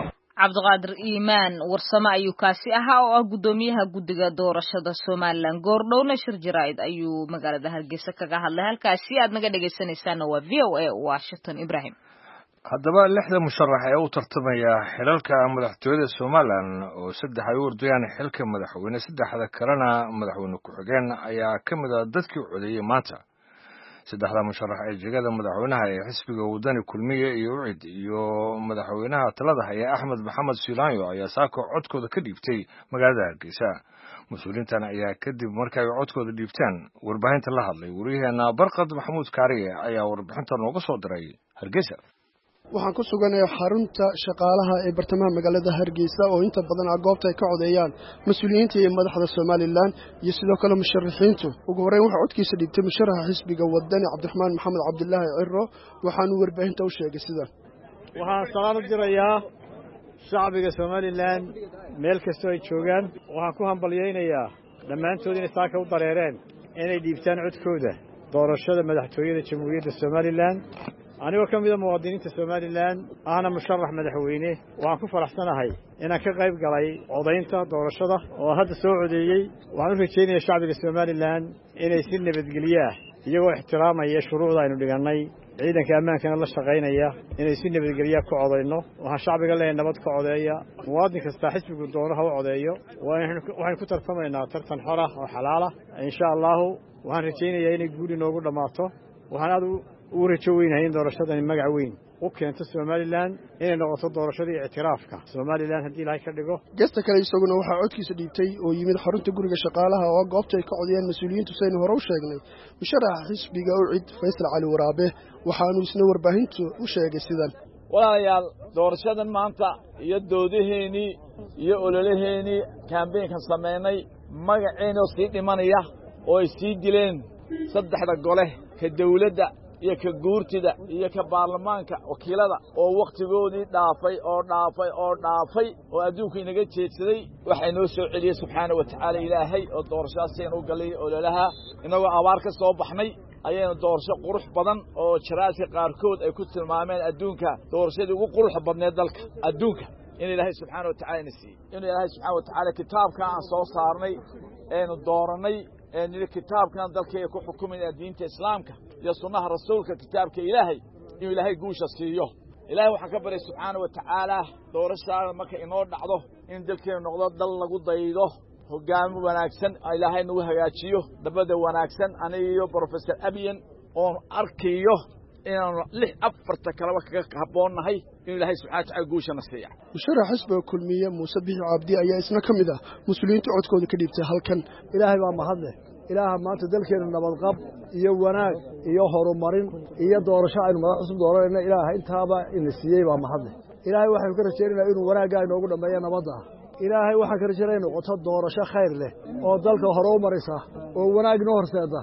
cabdiqaadir iimaan warsame ayuu kaasi ahaa oo ah guddoomiyaha guddiga doorashada somalilan goordhowna shir jaraa'id ayuu magaalada hargeysa kaga hadlay halkaasi aad naga dhegaysanaysaana waa v o a washington ibrahim haddaba lixda musharax ee u tartamaya xilalka madaxtooyada somalilan oo saddex ay u ordayaan xilka madaxweyne saddexda kalena madaxweyne ku-xigeen ayaa ka mid ah dadkii codeeyey maanta saddexda musharax ee jegada madaxweynaha ee xisbiga wadani kulmiye iyo ucid iyo madaxweynaha talada haya axmed maxamed silaanyo ayaa saako codkooda ka dhiibtay magaalada hargeysa mas-uuliyiintan ayaa kadib markii ay codkooda dhiibtaan warbaahinta la hadlay wariyaheena barqad maxamuud kaariye ayaa warbixinta nooga soo diray hargeysa waxaan ku suganayaa xarunta shaqaalaha ee bartamaha magaalada hargeysa oo inta badan ah goobta ay ka codeeyaan mas-uuliyiinta iyo madaxda somalilan iyo sidoo kale musharaxiintu ugu horreyn waxaa codkiisa dhiibtay musharaxa xisbiga wadani cabdiraxmaan maxamed cabdilaahi ciro waxaanuu warbaahinta u sheegay sidan waxaan salaam u dirayaa shacbiga somalilan meel kastoo ay joogaan waxaan ku hambalyaynayaa dhammaantood inay saaka u dareereen inay dhiibtaan codkooda doorashada madaxtooyada jamhuuriyadda somalilan anigoo ka mida muwaadiniinta somalilan ahna musharax madaxweyne waxaan ku faraxsanahay inaan ka qayb galay codaynta doorashada oo hadda soo codeeyey waxaan u rajaynayaa shacbiga somalilan inay si nabadgelyo ah iyagoo ixtiraamaya shuruucda aynu dhigannay ciidanka ammaankana la shaqaynaya inay si nabadgelyaa ku codayno waxaan shacbiga leeyahay nabad ka codeeya muwaadin kastaa xisbigu doono ha u codeeyo waxaynu ku tartamaynaa tartan xor ah oo xalaala insha allahu waxaan rajaynayaa inay guuli noogu dhammaato waxaan aad ugu rajo weynahay in doorashadani magac weyn u keento somalilan inay noqoto doorashadii ictiraafka somalilan haddii ilaahay ka dhigo gesta kale isaguna waxaa codkiisa dhiibtay oo yimid xarunta guriga shaqaalaha oo goobta ay ka codayaan mas-uuliyiintu saynu hore u sheegnay musharaxa xisbiga ucid faysal cali waraabe waxaanu isna warbaahintu u sheegay sidan walaalayaal doorashadan maanta iyo doodaheenii iyo ololaheenii kambeynkan samaynay magaceennoo sii dhimanaya oo ay sii dileen saddexda gole ka dawladda iyo ka guurtida iyo ka baarlamaanka wakiilada oo wakhtigoodii dhaafay oo dhaafay oo dhaafay oo adduunku inaga jeedsaday waxay noo soo celiyey subxaana wa tacaala ilaahay oo doorashadaasaynu u gallay ololaha innagoo abaar ka soo baxnay ayaynu doorasho qurux badan oo jaraadka qaarkood ay ku tilmaameen adduunka doorashadii ugu quruxa badneed dalka adduunka in ilaahay subxaana wa tacala ina siiyey inuu ilaahay subxaana wa tacaala kitaabkan aan soo saarnay eenu doorannay ee kitaabkan dalkayga ku xukumayna diinta islaamka iyo sunnaha rasuulka kitaabka ilaahay inuu ilaahay guusha siiyo ilaahay waxaan ka baryay subxaana wa tacaala doorashaada marka inoo dhacdo in dalkeenu noqdo dal lagu daydo hoggaamo wanaagsan ilaahay nagu hagaajiyo dabada wanaagsan aniga iyo brofessor abiyan oon arkayo inaanu lix afarta kaleba kaga habboonnahay inuu ilaahay subxana wa tacala guushana siiya musharax xisbiga kulmiye muuse bixi cabdi ayaa isna ka mid ah mas-uuliyiinta codkooda ka dhiibtay halkan ilaahay baa mahadleh ilaaha maanta dalkeena nabadqab iyo wanaag iyo horumarin iyo doorasho aynu madax cusub dooranayna ilaaha intaaba ina siiyey baa mahadleh ilaahay waxaynu ka rajaynaynaa inuu wanaaggaa inoogu dhammeeyo nabadda ilaahay waxaan ka rajaynaya inu qoto doorasho khayr leh oo dalka hore u maraysa oo wanaag inoo horseeda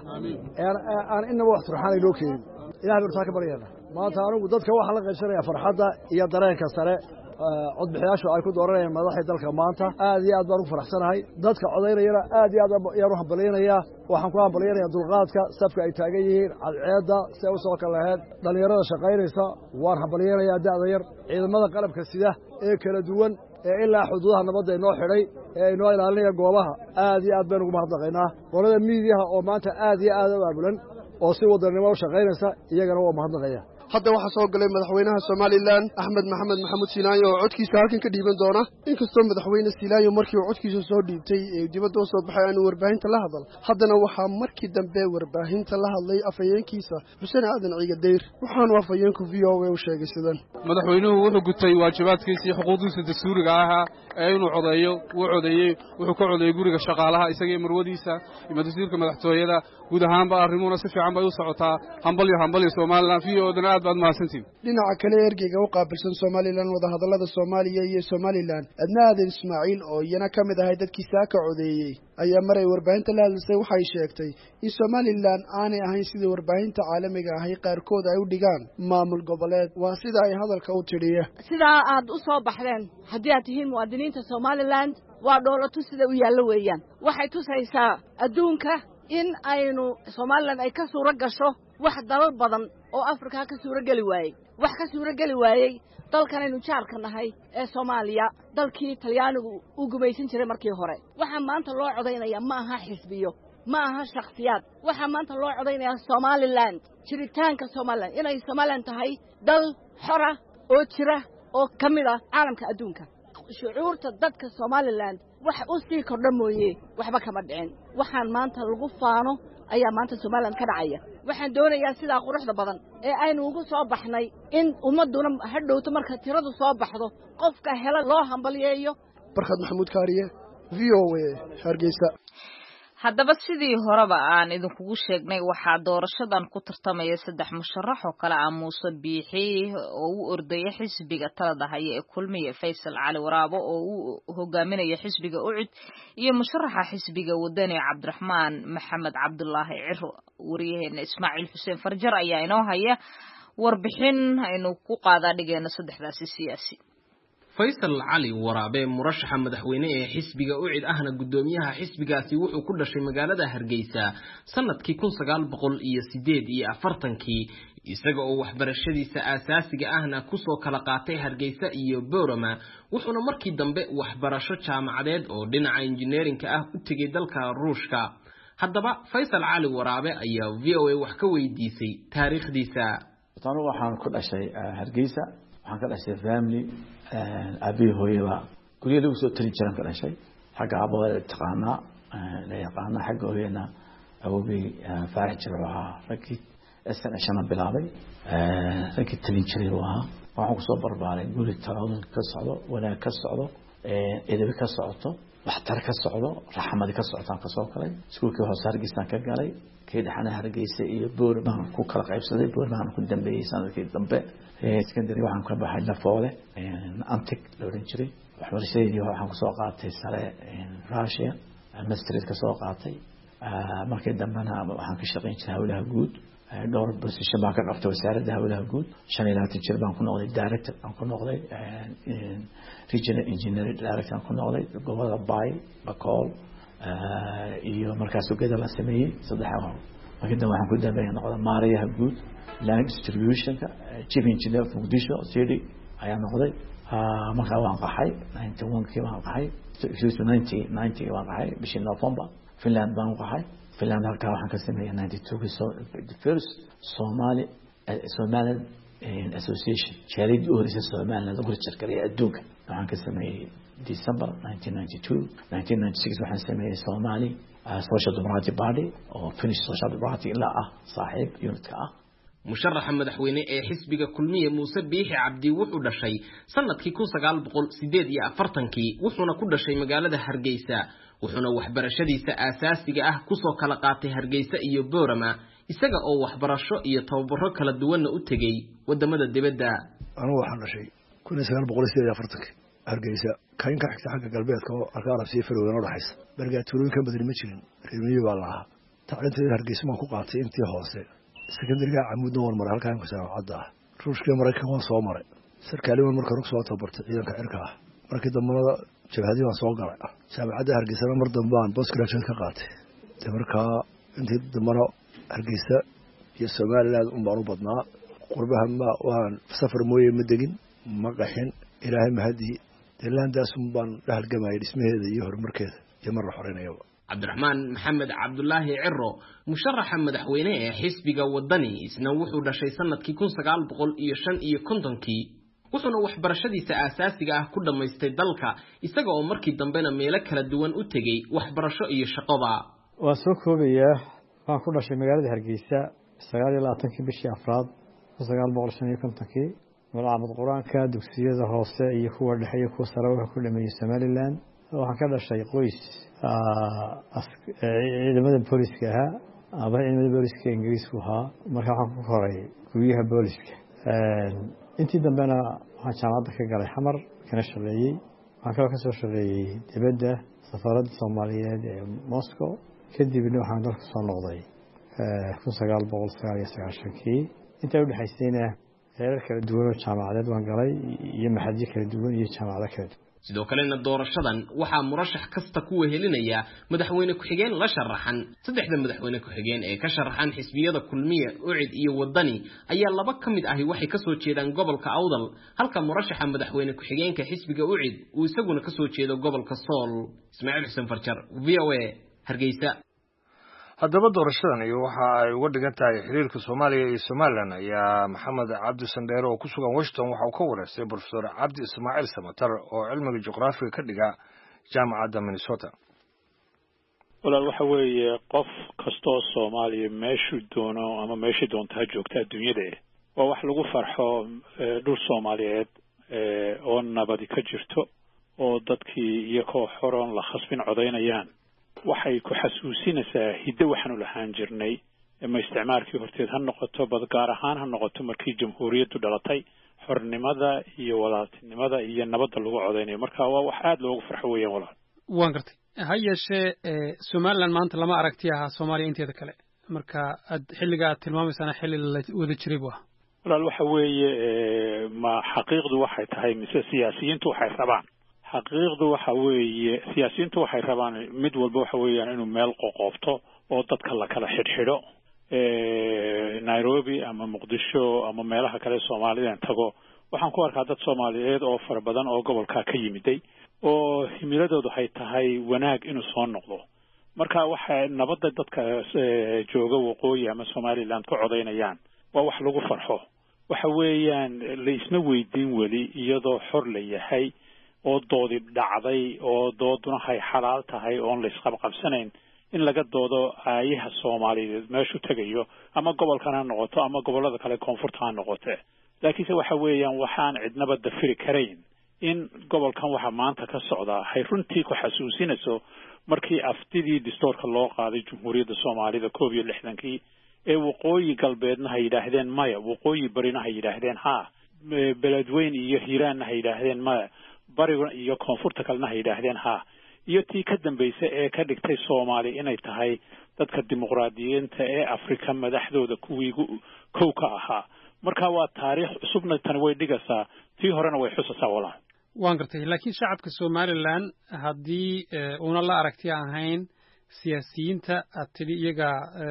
aan inaba wax turxaan inoo keenin ilahay baynu taa ka baryaena maanta anigu dadka waxaa la qaybsanaya farxadda iyo dareenka sare codbixiyaashu ay ku dooranayaan madaxii dalka maanta aad iyo aad baan ugu faraxsanahay dadka codaynayana aad iyo aad ayaan u hambalyaynayaa waxaan ku hambalyaynayaa dulqaadka safka ay taagan yihiin cadceedda si ay u soo kal laheyd dhallinyarada shaqaynaysa waan hambalyaynayaa da'da yar ciidamada qalabka sida ee kala duwan ee ilaa xuduudaha nabadda inoo xidhay ee inoo ilaalinaya goobaha aad iyo aad baynu ugu mahadnaqaynaa qolada miidiyaha oo maanta aad iyo aad u aabulan oo si wadannimo u shaqaynaysa iyagana waa mahadnaqaya hadda waxaa soo galay madaxweynaha somalilan axmed maxamed maxamuud silaanyo oo codkiisa halkan ka dhiiban doona inkastoo madaxweyne silaanyo markii uu codkiisa soo dhiibtay ee dibadda u soo baxay aanu warbaahinta la hadal haddana waxaa markii dambe warbaahinta la hadlay afhayeenkiisa xuseen aadan ciigadayr waxaanu afhayeenku v o a u sheegay sidan madaxweynuhu wuxuu gutay waajibaadkiisa iyo xuquuqdiisa dastuuriga ahaa ee inuu codeeyo wuu codeeyey wuxuu ka codeeyey guriga shaqaalaha isaga iyo marwadiisa iyo dastuurka madaxtooyada guud ahaanba arrimuhuna si fiican bay u socotaa hambalyo hambalyo somalilan v o-dana aad baad mahadsantiin dhinaca kale ergeyga u qaabilsan somalilan wadahadallada soomaaliya iyo somalilan adna aadan ismaaciil oo iyana ka mid ahay dadkii saaka codeeyey ayaa maray warbaahinta la hadlisay waxay sheegtay in somalilan aanay ahayn sida warbaahinta caalamiga ahay qaarkood ay u dhigaan maamul goboleed waa sida ay hadalka u tidhiya sidaa aad u soo baxdeen haddii aad tihiin muwaadiniinta somalilan waa dhoolatu sida u yaallo weeyaan waxay tusaysaa adduunka in aynu somalilan ay ka suuro gasho wax dalal badan oo afrika ka suura gali waayey wax ka suura gali waayey dalkanaynu jaarka nahay ee soomaaliya dalkii talyaanigu u gumaysan jiray markii hore waxaa maanta loo codaynaya ma aha xisbiyo ma aha shakhsiyaad waxaa maanta loo codaynaya somaliland jiritaanka somaliland inay somaliland tahay dal xora oo jira oo ka mid ah caalamka adduunka shucuurta dadka somaliland wax u sii kordha mooye waxba kama dhicin waxaan maanta lagu faano ayaa maanta somaliland ka dhacaya waxaan doonayaa sidaa quruxda badan ee aynu ugu soo baxnay in ummaduna hadhowto marka tiradu soo baxdo qofka hela loo hambaliyeeyo barkad maxamuud kaariye v o a hargeysa haddaba sidii horeba aan idinkugu sheegnay waxaa doorashadan ku tartamaya saddex musharax oo kale ah muuse biixi oo u ordaya xisbiga talada haya ee kulmiye faysal cali waraabo oo u hogaaminaya xisbiga ucud iyo musharaxa xisbiga wadani cabdiraxmaan maxamed cabdulaahi ciro wariyaheena ismaaciil xuseen farjar ayaa inoo haya warbixin aynu ku qaadaa dhigeena saddexdaasi siyaasi faysal cali waraabe murashaxa madaxweyne ee xisbiga ucid ahna gudoomiyaha xisbigaasi wuxuu ku dhashay magaalada Hargeysa sanadkii kun sagaal boqol iyo sideed iyo afartankii isaga oo waxbarashadiisa aasaasiga ahna ku soo kala qaatay Hargeysa iyo Boorama wuxuuna markii dambe waxbarasho jaamacadeed oo dhinaca engineering ah u tagay dalka Ruushka haddaba faysal cali waraabe ayaa V O A wax ka weydiisay taariikhdiisa tan waxaan ku dhashay Hargeysa waxaan ka dhashay family abi hooyaba guriga lagu soo talin jiran ka dhashay xagga abada taqaana la yaqaana xagga hooyana awogay faarax jirwaha raki asan ashana bilaabay raki talin jiray waa waxaan ku soo barbaaray guri talaadun ka socdo wanaag ka socdo edeb ka socoto waxtar ka socdo raxmad ka socotaan ka soo kalay iskuulkii hoose Hargeysa ka galay kii dhaxana Hargeysa iyo Boorama ku kala qaybsaday Boorama ku dambeeyay sanadkii dambe iskandari waxaan ka baxay Lafoole antik loorin jiray waxbarashadii waxaan ku soo qaatay sare Russia master's ka soo qaatay markii dambena waxaan ka shaqeyn jiray hawlaha guud dhowr position baan ka qabtay wasaaradda hawlaha guud shan iyo labaatan jir baan ku noqday director aan ku noqday regional engineering director aan ku noqday gobolada Bay Bakool iyo markaas ugeeda la sameeyay saddex aqoon markii dambe waxaan ku dambeeyay noqday maarayaha guud land distribution ka chief engineer Muqdisho city ayaa noqday markaa waan qaxay ninety-one kii waan qaxay ninety ninety waan qaxay bishii November Finland baan qaxay Finland halkaa waxaan ka sameeyay ninety-two kii so the first Somali Somali association charity orisa Somaliland ugu shirkadii adduunka waxaan ka sameeyay December nineteen ninety-two nineteen ninety-six waxaan sameeyay Somali Social Democratic Party oo Finnish Social Democratic ilaa ah saaxiib unit-ka ah musharaxa madaxweyne ee xisbiga kulmiye Muuse Biixi Cabdi wuxuu dhashay sanadkii kun sagaal boqol sideed iyo afartankii wuxuuna ku dhashay magaalada Hargeysa wuxuuna waxbarashadiisa aasaasiga ah ku soo kala qaatay Hargeysa iyo Boorama isaga oo waxbarasho iyo tababaro kala duwan u tagay wadamada dibadda anigu waxaan dhashay kun sagaal boqol sideed iyo afartankii Hargeysa kayn ka xigta xagga galbeedka oo arkaan si farweyn u dhaxaysa bargaatuurooyin ka badri ma jirin reemiyo baa lahaa tacliinta Hargeysa ma ku qaatay intii hoose sekondariga camuudna war maray halkaan ku saacada ruushka Mareykan waa soo maray sarkaaliman marka rug soo tabartay ciidanka cirka ah markii dambana jabhadii waa soo galay jaamacadda Hargeysa mar dambaan post graduate ka qaatay marka intii dambana Hargeysa iyo Somaliland un baan u badnaa qurbaha ma waan safar mooyee ma degin ma qaxin ilaahay mahadi deelandaas un baan halgamay dhismaheeda iyo horumarkeeda iyo mar xoreynayaba cabdiraxmaan maxamed cabdulaahi ciro musharaxa madaxweyne ee xisbiga wadani isna wuxuu dhashay sanadkii kun sagaal boqol iyo shan iyo kontonkii wuxuuna waxbarashadiisa aasaasiga ah ku dhamaystay dalka isaga oo markii dambena meelo kala duwan u tagay waxbarasho iyo shaqoba waa soo koobayaa waan ku dhashay magaalada Hargeysa sagaal iyo labaatankii bishii afraad kun sagaal boqol shan iyo kontonkii malcamad quraanka dugsiyada hoose iyo kuwa dhexe iyo kuwa sare waxa ku dhameeyay Somaliland waxaan ka dhashay qoys ciidamada booliska ahaa ama ciidamada booliska Ingiriiska ahaa markaa waxaan ku koray guryaha booliska intii dambena waxaan jaamacadda ka galay Xamar kana shaqeeyay waxaan kaloo ka soo shaqeeyay dibadda safaaradda Soomaaliyeed ee Moscow kadibna waxaan dalka soo noqday kun sagaal boqol sagaal iyo sagaashankii inta u dhaxaysayna heerar kala duwan oo jaamacadeed waan galay iyo maxadyo kala duwan iyo jaamacado kala duwan sidoo kalena doorashadan waxaa murashax kasta ku wehelinaya madaxweyne ku-xigeen la sharaxan saddexda madaxweyne ku-xigeen ee ka sharaxan xisbiyada kulmiye ucid iyo wadani ayaa laba ka mid ahi waxay kasoo jeedaan gobolka awdal halka murashaxa madaxweyne ku-xigeenka xisbiga ucid uu isaguna kasoo jeedo gobolka sool. Ismaaciil Xuseen Farjar, V O A, Hargeysa. haddaba doorashadan iyo waxa ay uga dhigan tahay xiriirka Soomaaliya iyo Somaliland ayaa Maxamed Cabdi Sandheere oo ku sugan Washington waxa uu ka wareystay Professor Cabdi Ismaaciil Samatar oo cilmiga juqraafiga ka dhiga jaamacadda Minnesota. walaal waxa weeye qof kastoo Soomaaliya meeshuu doono ama meeshii doonta ha joogta adduunyada waa wax lagu farxo dhul Soomaaliyeed oo nabadi ka jirto oo dadkii iyagoo xoron la khasbin codaynayaan waxay ku xasuusinaysaa hiddo waxaanu lahaan jirnay ma isticmaalkii horteed ha noqoto bad gaar ahaan ha noqoto markii jamhuuriyaddu dhalatay xornimada iyo walaaltinimada iyo nabadda lagu codaynayo marka waa wax aad loogu farxo weeyaan walaal. waan gartay ha yeeshee Somaliland maanta lama aragti aha Soomaaliya inteeda kale marka aad xilliga aad tilmaamaysaa xilli la wada jiray buu ahaa. walaal waxa weeye ma xaqiiqdu waxay tahay mise siyaasiyiintu waxay rabaan xaqiiqdu waxa weeye siyaasiyiintu waxay rabaan mid walba waxa weeyaan inuu meel qoqoofto oo dadka la kala xidhxidho ee Nairobi ama Muqdisho ama meelaha kale Soomaaliya tago waxaan ku arkaa dad Soomaaliyeed oo fara badan oo gobolka ka yimiday oo himiladoodu hay tahay wanaag inuu soo noqdo marka waxa nabadda dadka jooga waqooyi ama Somaliland ku codaynayaan waa wax lagu farxo waxa weeyaan la isna weydiin wali iyadoo xor la yahay oo doodi dhacday oo dooduna hay xalaal tahay oo la isqabqabsanayn in laga doodo aayaha Soomaaliyeed meeshu tagayo ama gobolkan ha noqoto ama gobolada kale koonfurta ha noqoto laakiin waxa weeyaan waxaan cidnaba dafiri karayn in gobolkan waxa maanta ka socda hay runtii ku xasuusinayso markii aftidii dastuurka loo qaaday Jamhuuriyadda Soomaalida koob iyo lixdankii ee waqooyi galbeedna hay yiraahdeen maya waqooyi barina hay yiraahdeen ha beledweyne iyo hiiraan hay yiraahdeen maya bariga iyo koonfurta kalena hay yiraahdeen ha iyo tii ka dambeysay ee ka dhigtay Soomaali inay tahay dadka dimuqraadiyiinta ee Afrika madaxdooda kuwii kow ka ahaa marka waa taariikh cusubna tan way dhigaysaa tii horena way xusaysaa walaal. waan gartay laakiin shacabka Somaliland haddii una la aragti ahayn siyaasiyiinta atili iyaga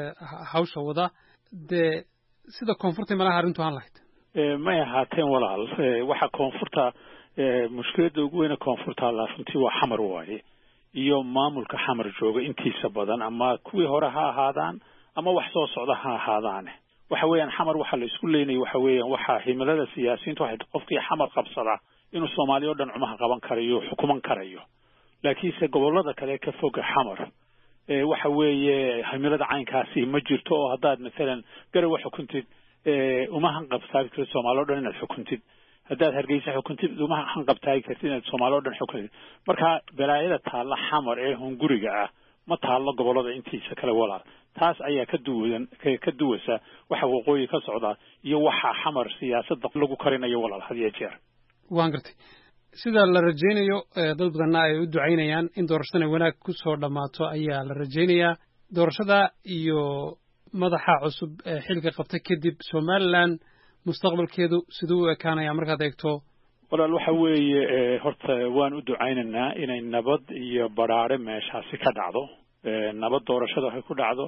hawsha wada de sida koonfurta malaha arrintu aan lahayd ma ahaateen walaal waxa koonfurta mushkiladda ugu weyn ee koonfurta la runtii waa xamar waaye iyo maamulka xamar jooga intiisa badan ama kuwii hore ha ahaadaan ama wax soo socda ha ahaadaan waxa weeyaan xamar waxa la isku leeyahay waxa weeyaan waxa himilada siyaasiyiintu waxay qofkii xamar qabsada inuu Soomaaliya oo dhan cumaha qaban karayo xukuman karayo laakiin se gobolada kale ka fog xamar ee waxa weeye himilada caynkaasi ma jirto oo hadaad midalan garow xukuntid ee uma hanqabtaa kartid Soomaaliya oo dhan inaad xukuntid hadaad Hargeysa xukuntid uma hanqabtaa kartid inaad Soomaaliya oo dhan xukuntid marka balaayada taala xamar ee hunguriga ah ma taalo gobolada intiisa kale walaal taas ayaa ka duwan ka duwasa waxa waqooyi ka socda iyo waxa xamar siyaasadda lagu karinayo walaal hadiya jeer. waan gartay sida la rajaynayo dad badan ay u ducaynayaan in doorashada wanaag ku soo dhamaato ayaa la rajaynayaa doorashada iyo madaxa cusub ee xilka qabtay kadib Somaliland mustaqbalkeedu sidoo u ekaanaya markaad eegto walaal waxa weeye horta waan u ducaynaynaa inay nabad iyo baraare meeshaasi ka dhacdo nabad doorashada ay ku dhacdo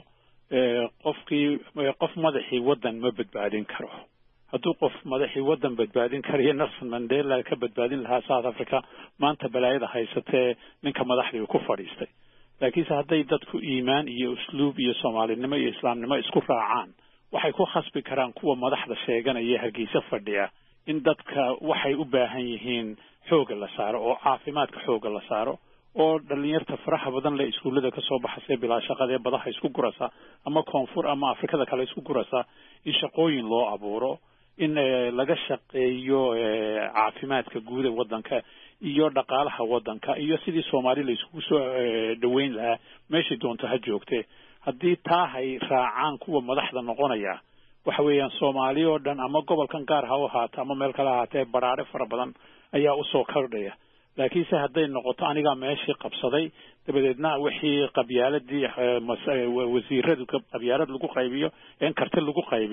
qofkii qof madaxii wadan ma badbaadin karo hadduu qof madaxii wadan badbaadin karayo Nelson Mandela ka badbaadin lahaa South Africa maanta balaayada haysatee ninka madaxdii ku fadhiistay laakiin hadday dadku iimaan iyo usluub iyo Soomaalinimo iyo Islaamnimo isku raacaan waxay ku khasbi karaan kuwa madaxda sheeganaya Hargeysa fadhiya in dadka waxay u baahan yihiin xoog la saaro oo caafimaadka xoog la saaro oo dhalinyarta faraha badan la iskuulada ka soo baxay bilaa shaqada badaha isku gurasa ama koonfur ama Afrikada kale isku gurasa in shaqooyin loo abuuro in laga shaqeeyo caafimaadka guud ee wadanka iyo dhaqaalaha wadanka iyo sidii Soomaali la isku soo dhaweyn lahaa meeshii doonto ha joogtay haddii taa hay raacaan kuwa madaxda noqonaya waxa weeyaan Soomaali oo dhan ama gobolkan gaar ha u ahaato ama meel kale ha ahaatee baraare fara badan ayaa u soo kordhaya laakiin se hadday noqoto aniga meeshii qabsaday dabadeedna wixii qabyaaladii wasiiradu qabyaalad lagu qaybiyo in karti lagu qaybin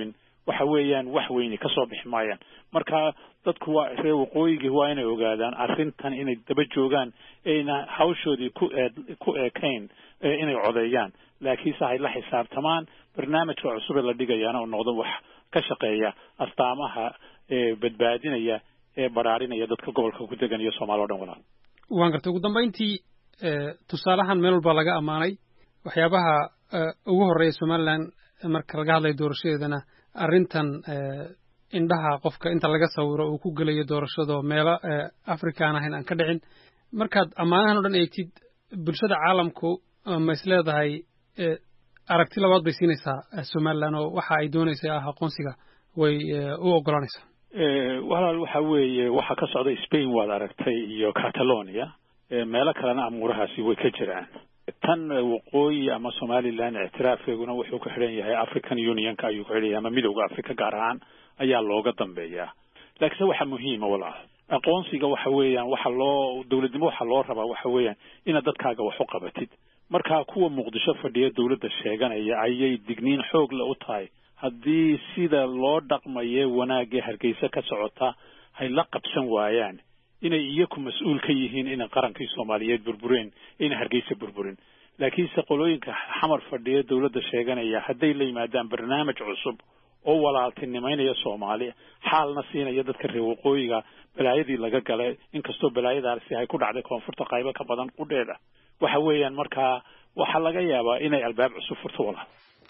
waxa weeyaan wax weyni ka soo bixi maayaan marka dadku waa reer waqooyiga waa inay ogaadaan arrintan inay daba joogaan ayna hawshoodii ku ku eekayn inay codeeyaan laakiin sahay la xisaabtamaan barnaamijka cusub ee la dhigayaana oo noqdo wax ka shaqeeya astaamaha ee badbaadinaya ee baraarinaya dadka gobolka ku degan iyo Soomaaliya oo dhan walaal waan gartay ugu dambeyntii tusaalahan meel walba laga amaanay waxyaabaha ugu horeeya Somaliland marka laga hadlayo doorashadeedana arrintan indhaha qofka inta laga sawiro uu ku galayo doorashada meelo Afrika aan ahayn aan ka dhicin markaad amaanahan oo dhan eegtid bulshada caalamku ma isleedahay aragti labaad bay siinaysaa Somaliland oo waxa ay doonaysaa ah aqoonsiga way u ogolanaysaa walaal waxa weeye waxa ka socda Spain waad aragtay iyo Catalonia meelo kalena amuurahaasi way ka jiraan tan waqooyi ama Somaliland ictiraafkeeguna wuxuu ka xiran yahay African Unionka ayuu ka xiran yahay ama midowga Afrika gaar ahaan ayaa looga dambeeyaa laakiin waxa muhiim ah walaal aqoonsiga waxa weeyaan waxa loo dawladnimo waxa loo rabaa waxa weeyaan in dadkaaga wax u qabatid marka kuwa Muqdisho fadhiya dawladda sheeganaya ayay digniin xoog la u tahay haddii sida loo dhaqmayo wanaagga Hargeysa ka socota hay la qabsan waayaan inay iyagu mas'uul ka yihiin in qarankii Soomaaliyeed burbureen in Hargeysa burburin laakiin shaqooyinka xamar fadhiya dawladda sheeganaya hadday la yimaadaan barnaamij cusub oo walaaltinimeynaya Soomaaliya xaalna siinaya dadka reer waqooyiga balaayadii laga galay inkastoo balaayadaasi ay ku dhacday koonfurta qaybo ka badan qudheeda waxa weeyaan marka waxa laga yaabaa inay albaab cusub furto walaal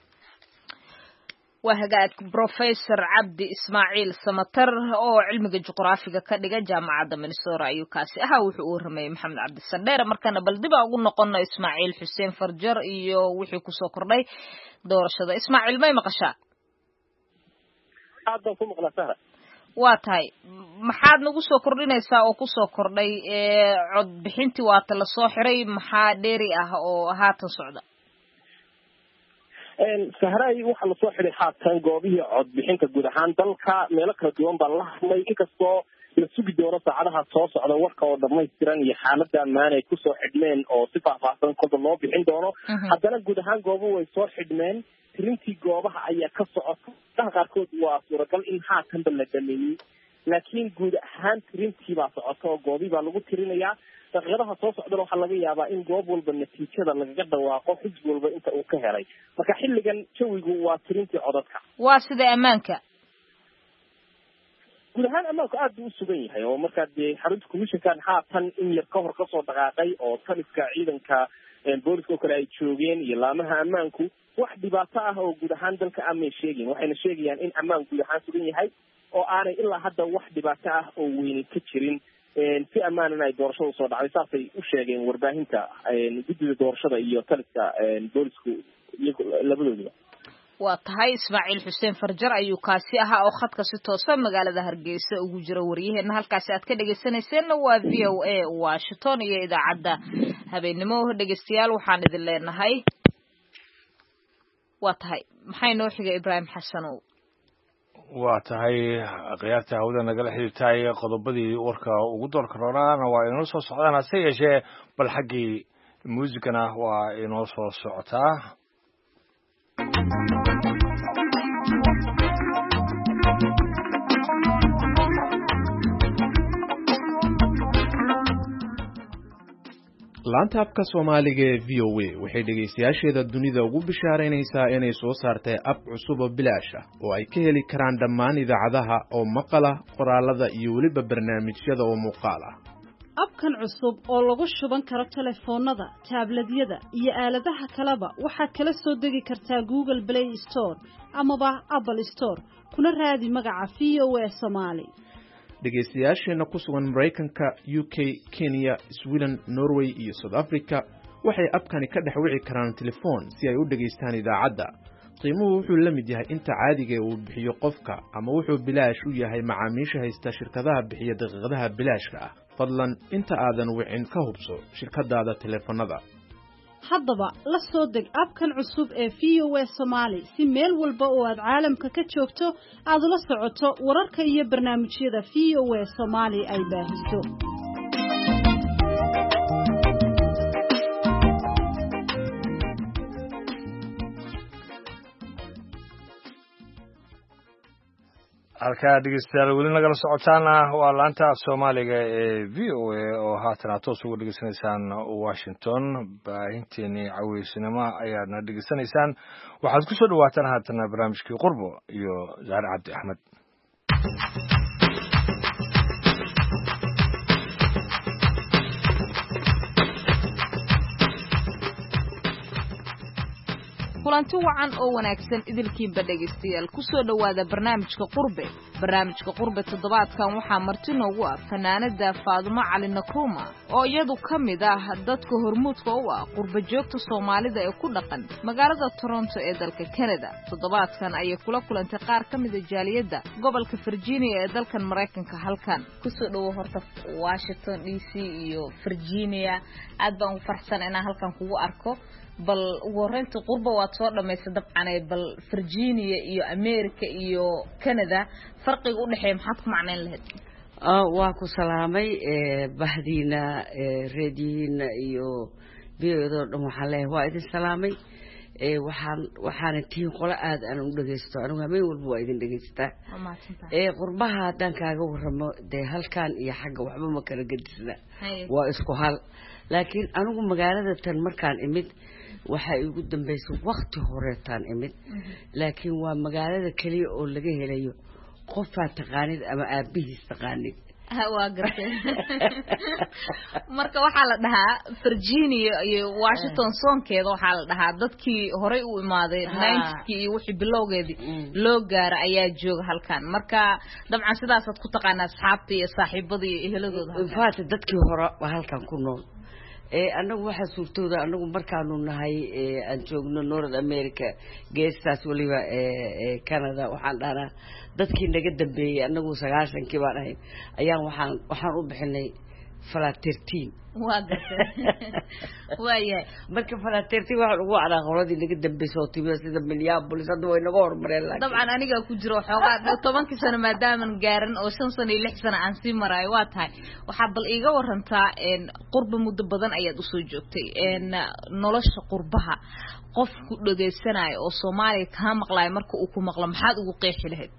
وهجاء بروفيسور عبد إسماعيل سمتر أو علم الجغرافيا كدجا جامعة منصورة أيوكاسي أها وحور رمي محمد عبد السدير مركنا بلدبا قلنا قلنا إسماعيل حسين فرجر إيو وحي كسوكر لي دور شذا إسماعيل ما مقشا هذا كم مقلسها واتهاي محاد نقول سوكر لنا يسا أو كسوكر لي عد بحنتي واتل الصوحري محاد ديري أه أو هات صعدة sahray waxa la soo xiray haatan goobihii cod bixinta guud ahaan dalka meelo kala duwan baa la hadlay inkastoo la sugi doono saacadaha soo socda warka oo dhammaystiran iyo xaaladda ammaan ay ku soo xidhmeen oo si faahfaahsan kolba loo bixin doono haddana guud ahaan goobuhu way soo xidhmeen tirintii goobaha ayaa ka socota dadka qaarkood waa suuragal in haatanba la dhameeyey laakiin guud ahaan tirintii baa socota oo goobii baa lagu tirinayaa daqiiqadaha soo socdana waxaa laga yaabaa in goob walba natiijada lagaga dhawaaqo xisbi walba inta uu ka helay marka xilligan jawigu waa tirintii codadka waa sida ammaanka guud ahaan ammaanku aad buu u sugan yahay oo markaa dee xarunta commissionkan haatan in yar ka hor kasoo dhaqaaqay oo taliska ciidanka booliska oo kale ay joogeen iyo laamaha ammaanku wax dhibaato ah oo guud ahaan dalka amay sheegeen waxayna sheegayaan in ammaan guud ahaan sugan yahay oo aanay ilaa hadda wax dhibaato ah oo weyni ka jirin si amaanan ay doorashada soo dhacday saasay u sheegeen warbaahinta guddida doorashada iyo taliska boolisku iyagu labadooduba waa tahay Ismaaciil Xuseen Farjar ayuu kaasi ahaa oo khadka si toosan magaalada Hargeysa ugu jira wariyaheena halkaasi aad ka dhageysanayseen waa V O A Washington iyo idaacadda habeenimo dhageystayaal waxaan idin leenahay waa tahay maxay noo xigay Ibrahim Xasanow waa tahay qiyaarta hawada nagala xiriirtay qodobadii warka ugu doorka roorana waa inoo soo socdaan hase yeeshee bal xaggii muusikana waa inoo soo socotaa laanta afka Soomaaliga ee V O A waxay dhageystayaasheeda dunida ugu bishaaraynaysaa inay soo saartay app cusub oo bilaash ah oo ay ka heli karaan dhammaan idaacadaha oo maqala qoraalada iyo waliba barnaamijyada oo muuqaal ah abkan cusub oo lagu shuban karo telefoonada tabletyada iyo aaladaha kaleba waxaad kala soo degi kartaa Google Play Store amaba Apple Store kuna raadi magaca V O A Somali dhegeystayaasheena ku sugan Mareykanka, U K, Kenya, Sweden, Norway iyo South Africa waxay abkani ka dhex wici karaan telefoon si ay u dhageystaan idaacadda. qiimuhu wuxuu la mid yahay inta caadiga uu bixiyo qofka ama wuxuu bilaash u yahay macaamiisha haysta shirkadaha bixiya daqiiqadaha bilaashka ah. fadlan inta aadan wicin ka hubso shirkadaada telefoonada. haddaba la soo deg abkan cusub ee V O A Somali si meel walba oo aad caalamka ka joogto aad ula socoto wararka iyo barnaamijyada V O A Somali ay baahiso. halkaa dhegeystayaal weli nagala socotaana waa laanta soomaaliga ee v o a oo haatan aad toos uga dhegeysanaysaan washington baahinteenii caweysinimo ayaadna dhegeysanaysaan waxaad ku soo dhawaataan haatana barnaamijkii qurbo iyo zaare cabdi axmed kulanti wacan oo wanaagsan idilkiinba dhegaystayaal ku soo dhowaada barnaamijka qurbe barnaamijka qurbe toddobaadkan waxaa marti noogu ah fanaanada Faadumo Cali Nkrumah oo iyadu ka mid ah dadka hormuudka u ah qurbe joogta Soomaalida ee ku dhaqan magaalada Toronto ee dalka Canada toddobaadkan ayay kula kulantay qaar ka mid ah jaaliyada gobolka Virginia ee dalkan Mareykanka halkan ku soo dhawo horta Washington D C iyo Virginia aad baan u farxsan inaan halkan kugu arko bal wareenta qurba waad soo dhameysay dabcan bal Virginia iyo America iyo Canada farqiga u dhaxeeya maxaad ku macnayn lahayd ah waa ku salaamay ee bahdina ee reediina iyo biyado dhan waxaan leeyahay waa idin salaamay ee waxaan waxaan tiin qolo aad aan u dhageysto anigu habeen walba waa idin dhageystaa ee qurbaha haddaan kaaga warramo dee halkan iyo xagga waxba ma kala gedisna waa isku hal laakiin anigu magaalada tan markaan imid waxa ugu dambeysay waqti horeetaan imid laakiin waa magaalada kaliya oo laga helayo qof aad taqaanid ama aabihiis taqaanid waa gartay marka waxaa la dhahaa Virginia iyo Washington soonkeeda waxaa la dhahaa dadkii horey u imaaday ninety-kii iyo wixii bilowgeedii loo gaaray ayaa jooga halkan marka dabcan sidaas aad ku taqaanaa asxaabta iyo saaxiibada iyo eheladooda faata dadkii hore waa halkan ku nool ee anagu waxa suurtooda anagu markaanu nahay ee aan joogno North America geestaas waliba ee Canada waxaan dhahnaa dadkii naga dambeeyay anagu sagaashankii baan ahay ayaan waxaan waxaan u bixinay flat thirteen waa gartay waaye marka flat thirteen waxaan ugu wacdaa qoladii naga dambeysay oo tibada sida Minneapolis hadda way naga hormareen laakiin dabcan aniga ku jiro xoogaa tobankii sano maadaama gaaran oo shan sano iyo lix sano aan sii maray waa tahay waxa bal iiga warantaa in qurba muddo badan ayaad u soo joogtay in nolosha qurbaha qof ku dhageysanayo oo Soomaaliya ka maqlay marka uu ku maqlo maxaad ugu qeexi lahayd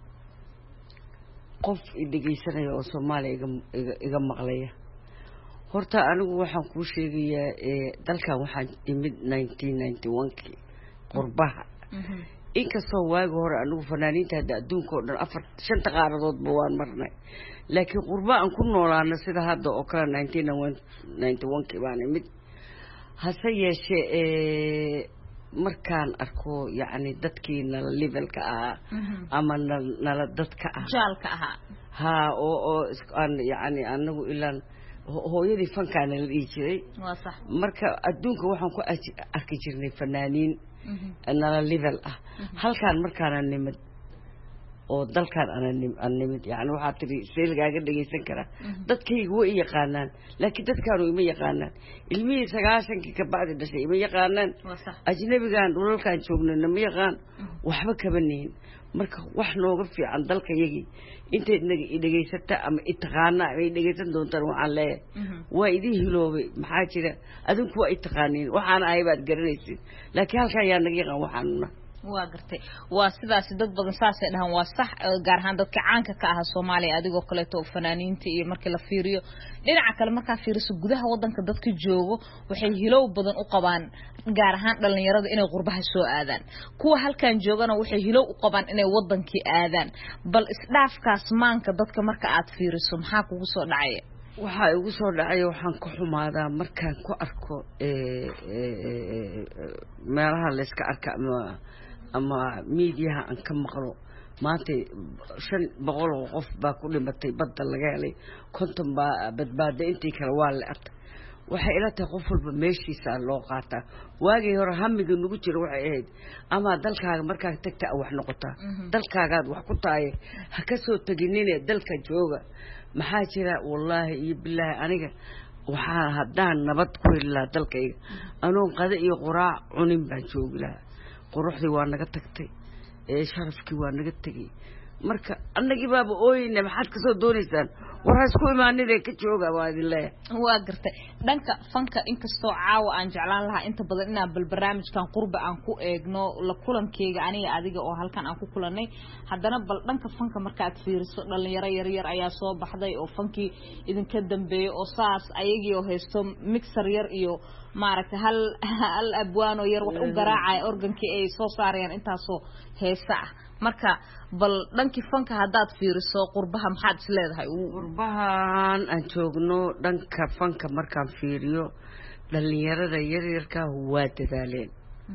qof dhageysanayo oo Soomaaliya iga maqlaya horta anigu waxaan ku sheegayaa ee dalkan waxaan imid nineteen ninety-one-kii qurbaha inkastoo waagi hore anigu fanaaniinta hadda adduunka oo dhan afar shanta qaaradoodba waan marnay laakiin qurba aan ku noolaana sida hadda oo kale nineteen ninety-one-kii baan imid hase yeeshee ee markaan arko yacni dadkii nala levelka ahaa ama nala dadka ahaa jaalka ahaa haa oo oo aan yacni anagu ilaan hooyadii fankaana la dhihi jiray waa sax marka adduunka waxaan ku arki jirnay fanaaniin nala level ah halkaan markaana nimid oo dalkaan ana nimid yani waxaa tiri see lagaaga dhageysan karaa dadkayga way yaqaanaan laakiin dadkaanu ima yaqaanaan ilmihii sagaashankii ka bacdi dhashay ima yaqaanaan ajnabigaan dhulalkaan joognana ma yaqaan waxba kaba nihin marka wax nooga fiican dalka yagii intayd dhageysata ama itaqaana ay dhageysan doontaan waxaan leeyahay waa idin hiloobay maxaa jira adinku waa itaqaaniin waxaan ahay baad garanaysid laakiin halkan yaa naga yaqaan waxaanuna waa gartay waa sidaas dad badan saasay dhahan waa sax gaar ahaan dadka caanka ka ah Soomaaliya adigoo kale to fanaaniinta iyo markii la fiiriyo dhinaca kale marka fiiriso gudaha wadanka dadka joogo waxay hilow badan u qabaan gaar ahaan dhalinyarada inay qurbaha soo aadaan kuwa halkan joogana waxay hilow u qabaan inay wadankii aadaan bal isdhaafkaas maanka dadka marka aad fiiriso maxaa kugu soo dhacay waxa ugu soo dhacay waxaan ku xumaadaa markaan ku arko ee meelaha la iska arka ama ama miidiyaha aan ka maqlo maanta shan boqol oo qof baa ku dhimatay badda laga helay konton baa badbaada intii kale waa la artay waxay ila tahay qof walba meeshiisa loo qaataa waagii hore hamiga nagu jira waxay ahayd ama dalkaaga markaa tagta wax noqotaa dalkaagaad wax ku tahay ha ka soo taginine dalka jooga maxaa jira wallaahi iyo bilaahi aniga waxaan haddaan nabad ku heli lahaa dalkayga anoon qada iyo quraac cunin baan joogi lahaa quruxdii waa naga tagtay ee sharafkii waa naga tegay marka annagii baaba ooyeyna maxaad kasoo doonaysaan war ha isku imaanidee ka jooga waa idin leeyahay waa gartay dhanka fanka inkastoo caawa aan jeclaan lahaa inta badan inaan bal barnaamijkan qurba aan ku eegno la kulankeyga aniga adiga oo halkan aan ku kulanay haddana bal dhanka fanka markaad fiiriso dhalinyaro yaryar ayaa soo baxday oo fankii idinka dambeeyay oo saas ayagii oo haysto mixer yar iyo maaragtay hal hal abwaano yar wax u garaacay organkii ay soo saarayaan intaasoo heesa ah marka bal dhankii fanka haddaad fiiriso qurbaha maxaad is leedahay qurbahan aan joogno dhanka fanka markaan fiiriyo dhalinyarada yaryarka waa dadaaleen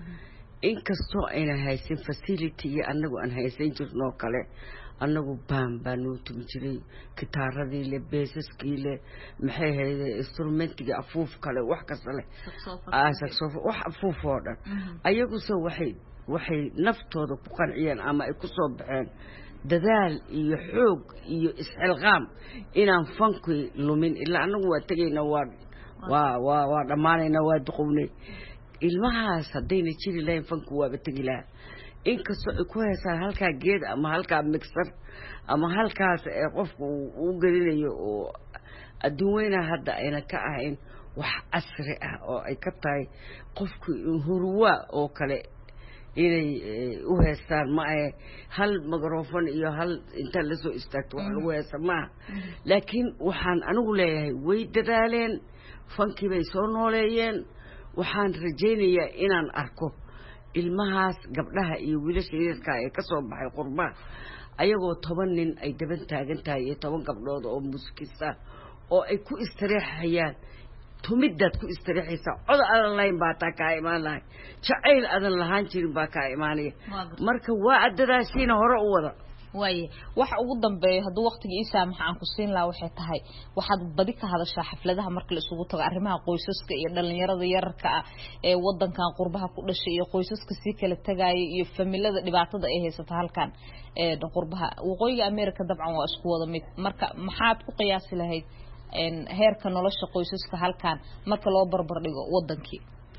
inkastoo ayna haysan facility iyo anagu aan haysan jirnoo kale anagu baan baa noo tumi jiray gitaaradii le beesaskii le maxay hayde instrumentiga afuuf kale wax kasta leh saxophone wax afuuf oo dhan ayaguse waxay waxay naftooda ku qanciyeen ama ay ku soo baxeen dadaal iyo xoog iyo isxilqaam inaan fankii lumin ilaa anagu waa tegaynaa waa waa waa waa dhammaanaynaa waa duqownay ilmahaas haddayna jiri lahayn fanku waaba tegi lahaa inkastoo ay ku heesaan halkaa geed ama halkaa mixer ama halkaas ee qofku uu gelinayo oo adduun weynaha hadda ayna ka ahayn wax casri ah oo ay ka tahay qofku hurwaa oo kale inay u heestaan ma ahe hal mikrofon iyo hal inta la soo istaagto wax lagu heesa maaha laakiin waxaan anigu leeyahay way dadaaleen fankii bay soo nooleeyeen waxaan rajaynayaa inaan arko ilmahaas gabdhaha iyo wiilasha yarka ee ka soo baxay qurbaha ayagoo toban nin ay daban taagan tahay iyo toban gabdhood oo muusikista oo ay ku istiraexayaan tumidaad ku istiraexaysaa cod adan lahayn baa taa kaa imaan lahay jacayl adan lahaan jirin baa kaa imaanaya marka waa adadaashiina hore u wada waaye waxa ugu dambeeyo hadduu waqtiga ii saamaxa aan ku siin lahaa waxay tahay waxaad badi ka hadashaa xafladaha marka la isugu tago arrimaha qoysaska iyo dhalinyarada yararka ah ee wadankan qurbaha ku dhashay iyo qoysaska sii kala tagaaya iyo familada dhibaatada ay haysata halkan ee qurbaha waqooyiga America dabcan waa isku wada mid marka maxaad ku qiyaasi lahayd in heerka nolosha qoysaska halkan marka loo barbar dhigo wadankii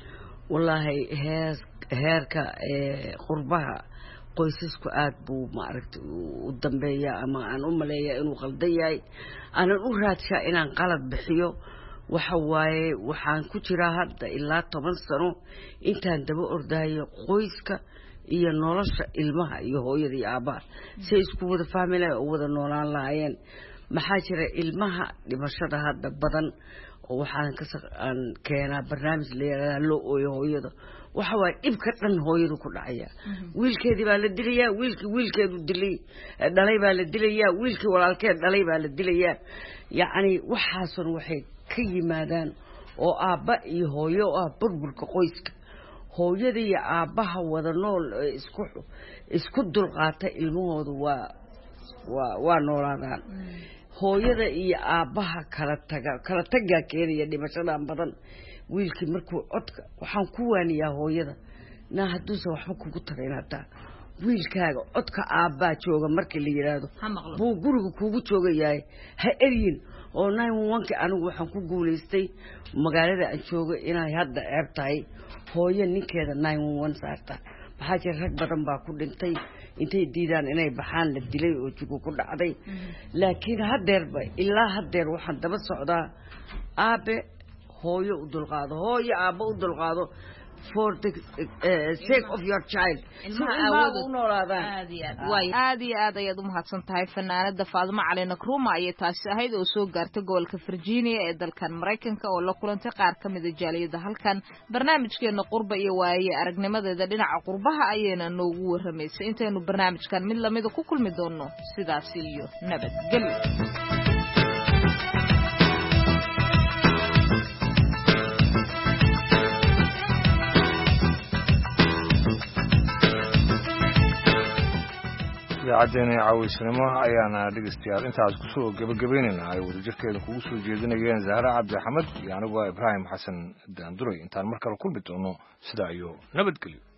wallahi heer heerka ee qurbaha qoysasku aad buu maaragtay u dambeeyaa ama aan u maleeyaa inuu qaldan yahay aanan u raadshaa inaan qalad bixiyo waxa waaye waxaan ku jiraa hadda ilaa toban sano intaan daba ordahayo qoyska iyo nolosha ilmaha iyo hooyada iyo aabbaha say isku wada fahmi lahayn oo wada noolaan lahaayeen maxaa jira ilmaha dhimashada hadda badan oo waxaan ka aan keenaa barnaamij la yiraahdo loo ooyo hooyada waxa waa dhibka dhan hooyadu ku dhacaya wiilkeedii baa la dilayaa wiilkii wiilkeedu dilay dhalay baa la dilayaa wiilkii walaalkeed dhalay baa la dilayaa yacni waxaasan waxay ka yimaadaan oo aabba iyo hooyo ah burburka qoyska hooyada iyo aabbaha wada nool isku isku dulqaata ilmahoodu waa waa waa noolaadaan hooyada iyo aabbaha kala taga kala tagaa keenaya dhimashadan badan wiilkii markuu codka waxaan ku waaniyaa hooyada naa hadduusan waxba kugu tarayn hataa wiilkaaga codka aabbaa jooga markii la yidhaahdo buu guriga kuugu joogayahay ha eryin oo nine one one-ki anigu waxaan ku guulaystay magaalada aan jooga inay hadda ceeb tahay hooyo ninkeeda nine one one saarta maxaa jira rag badan baa ku dhintay intay diidaan inay baxaan la dilay oo jugu ku dhacday laakiin haddeerba ilaa haddeer waxaan daba socdaa aabe hooyo u dulqaado hooyo aabba u dulqaado for the uh, sake of your child aad iyo aad ayaad u mahadsan tahay fanaanada Faadimo Cali Nakruma ayay taasi ahayd oo soo gaartay gobolka Virginia ee dalkan Mareykanka oo la kulantay qaar ka mid ah jaaliyada halkan barnaamijkeena qurba iyo waaye aragnimadeeda dhinaca qurbaha ayayna noogu waramaysay intaynu barnaamijkan mid lamid ah ku kulmi doono sidaas iyo nabadgelyo idaacaddeena caawisnimo ayaana dhegeystayaal intaas kusoo gebagabaynaynaa ay wadajirkeeda kugu soo jeedinayeen zahra cabdi axmed iyo aniguo ibraahim xasan daanduray intaan mar kale kulmi doono sidaa iyo nabadgelyo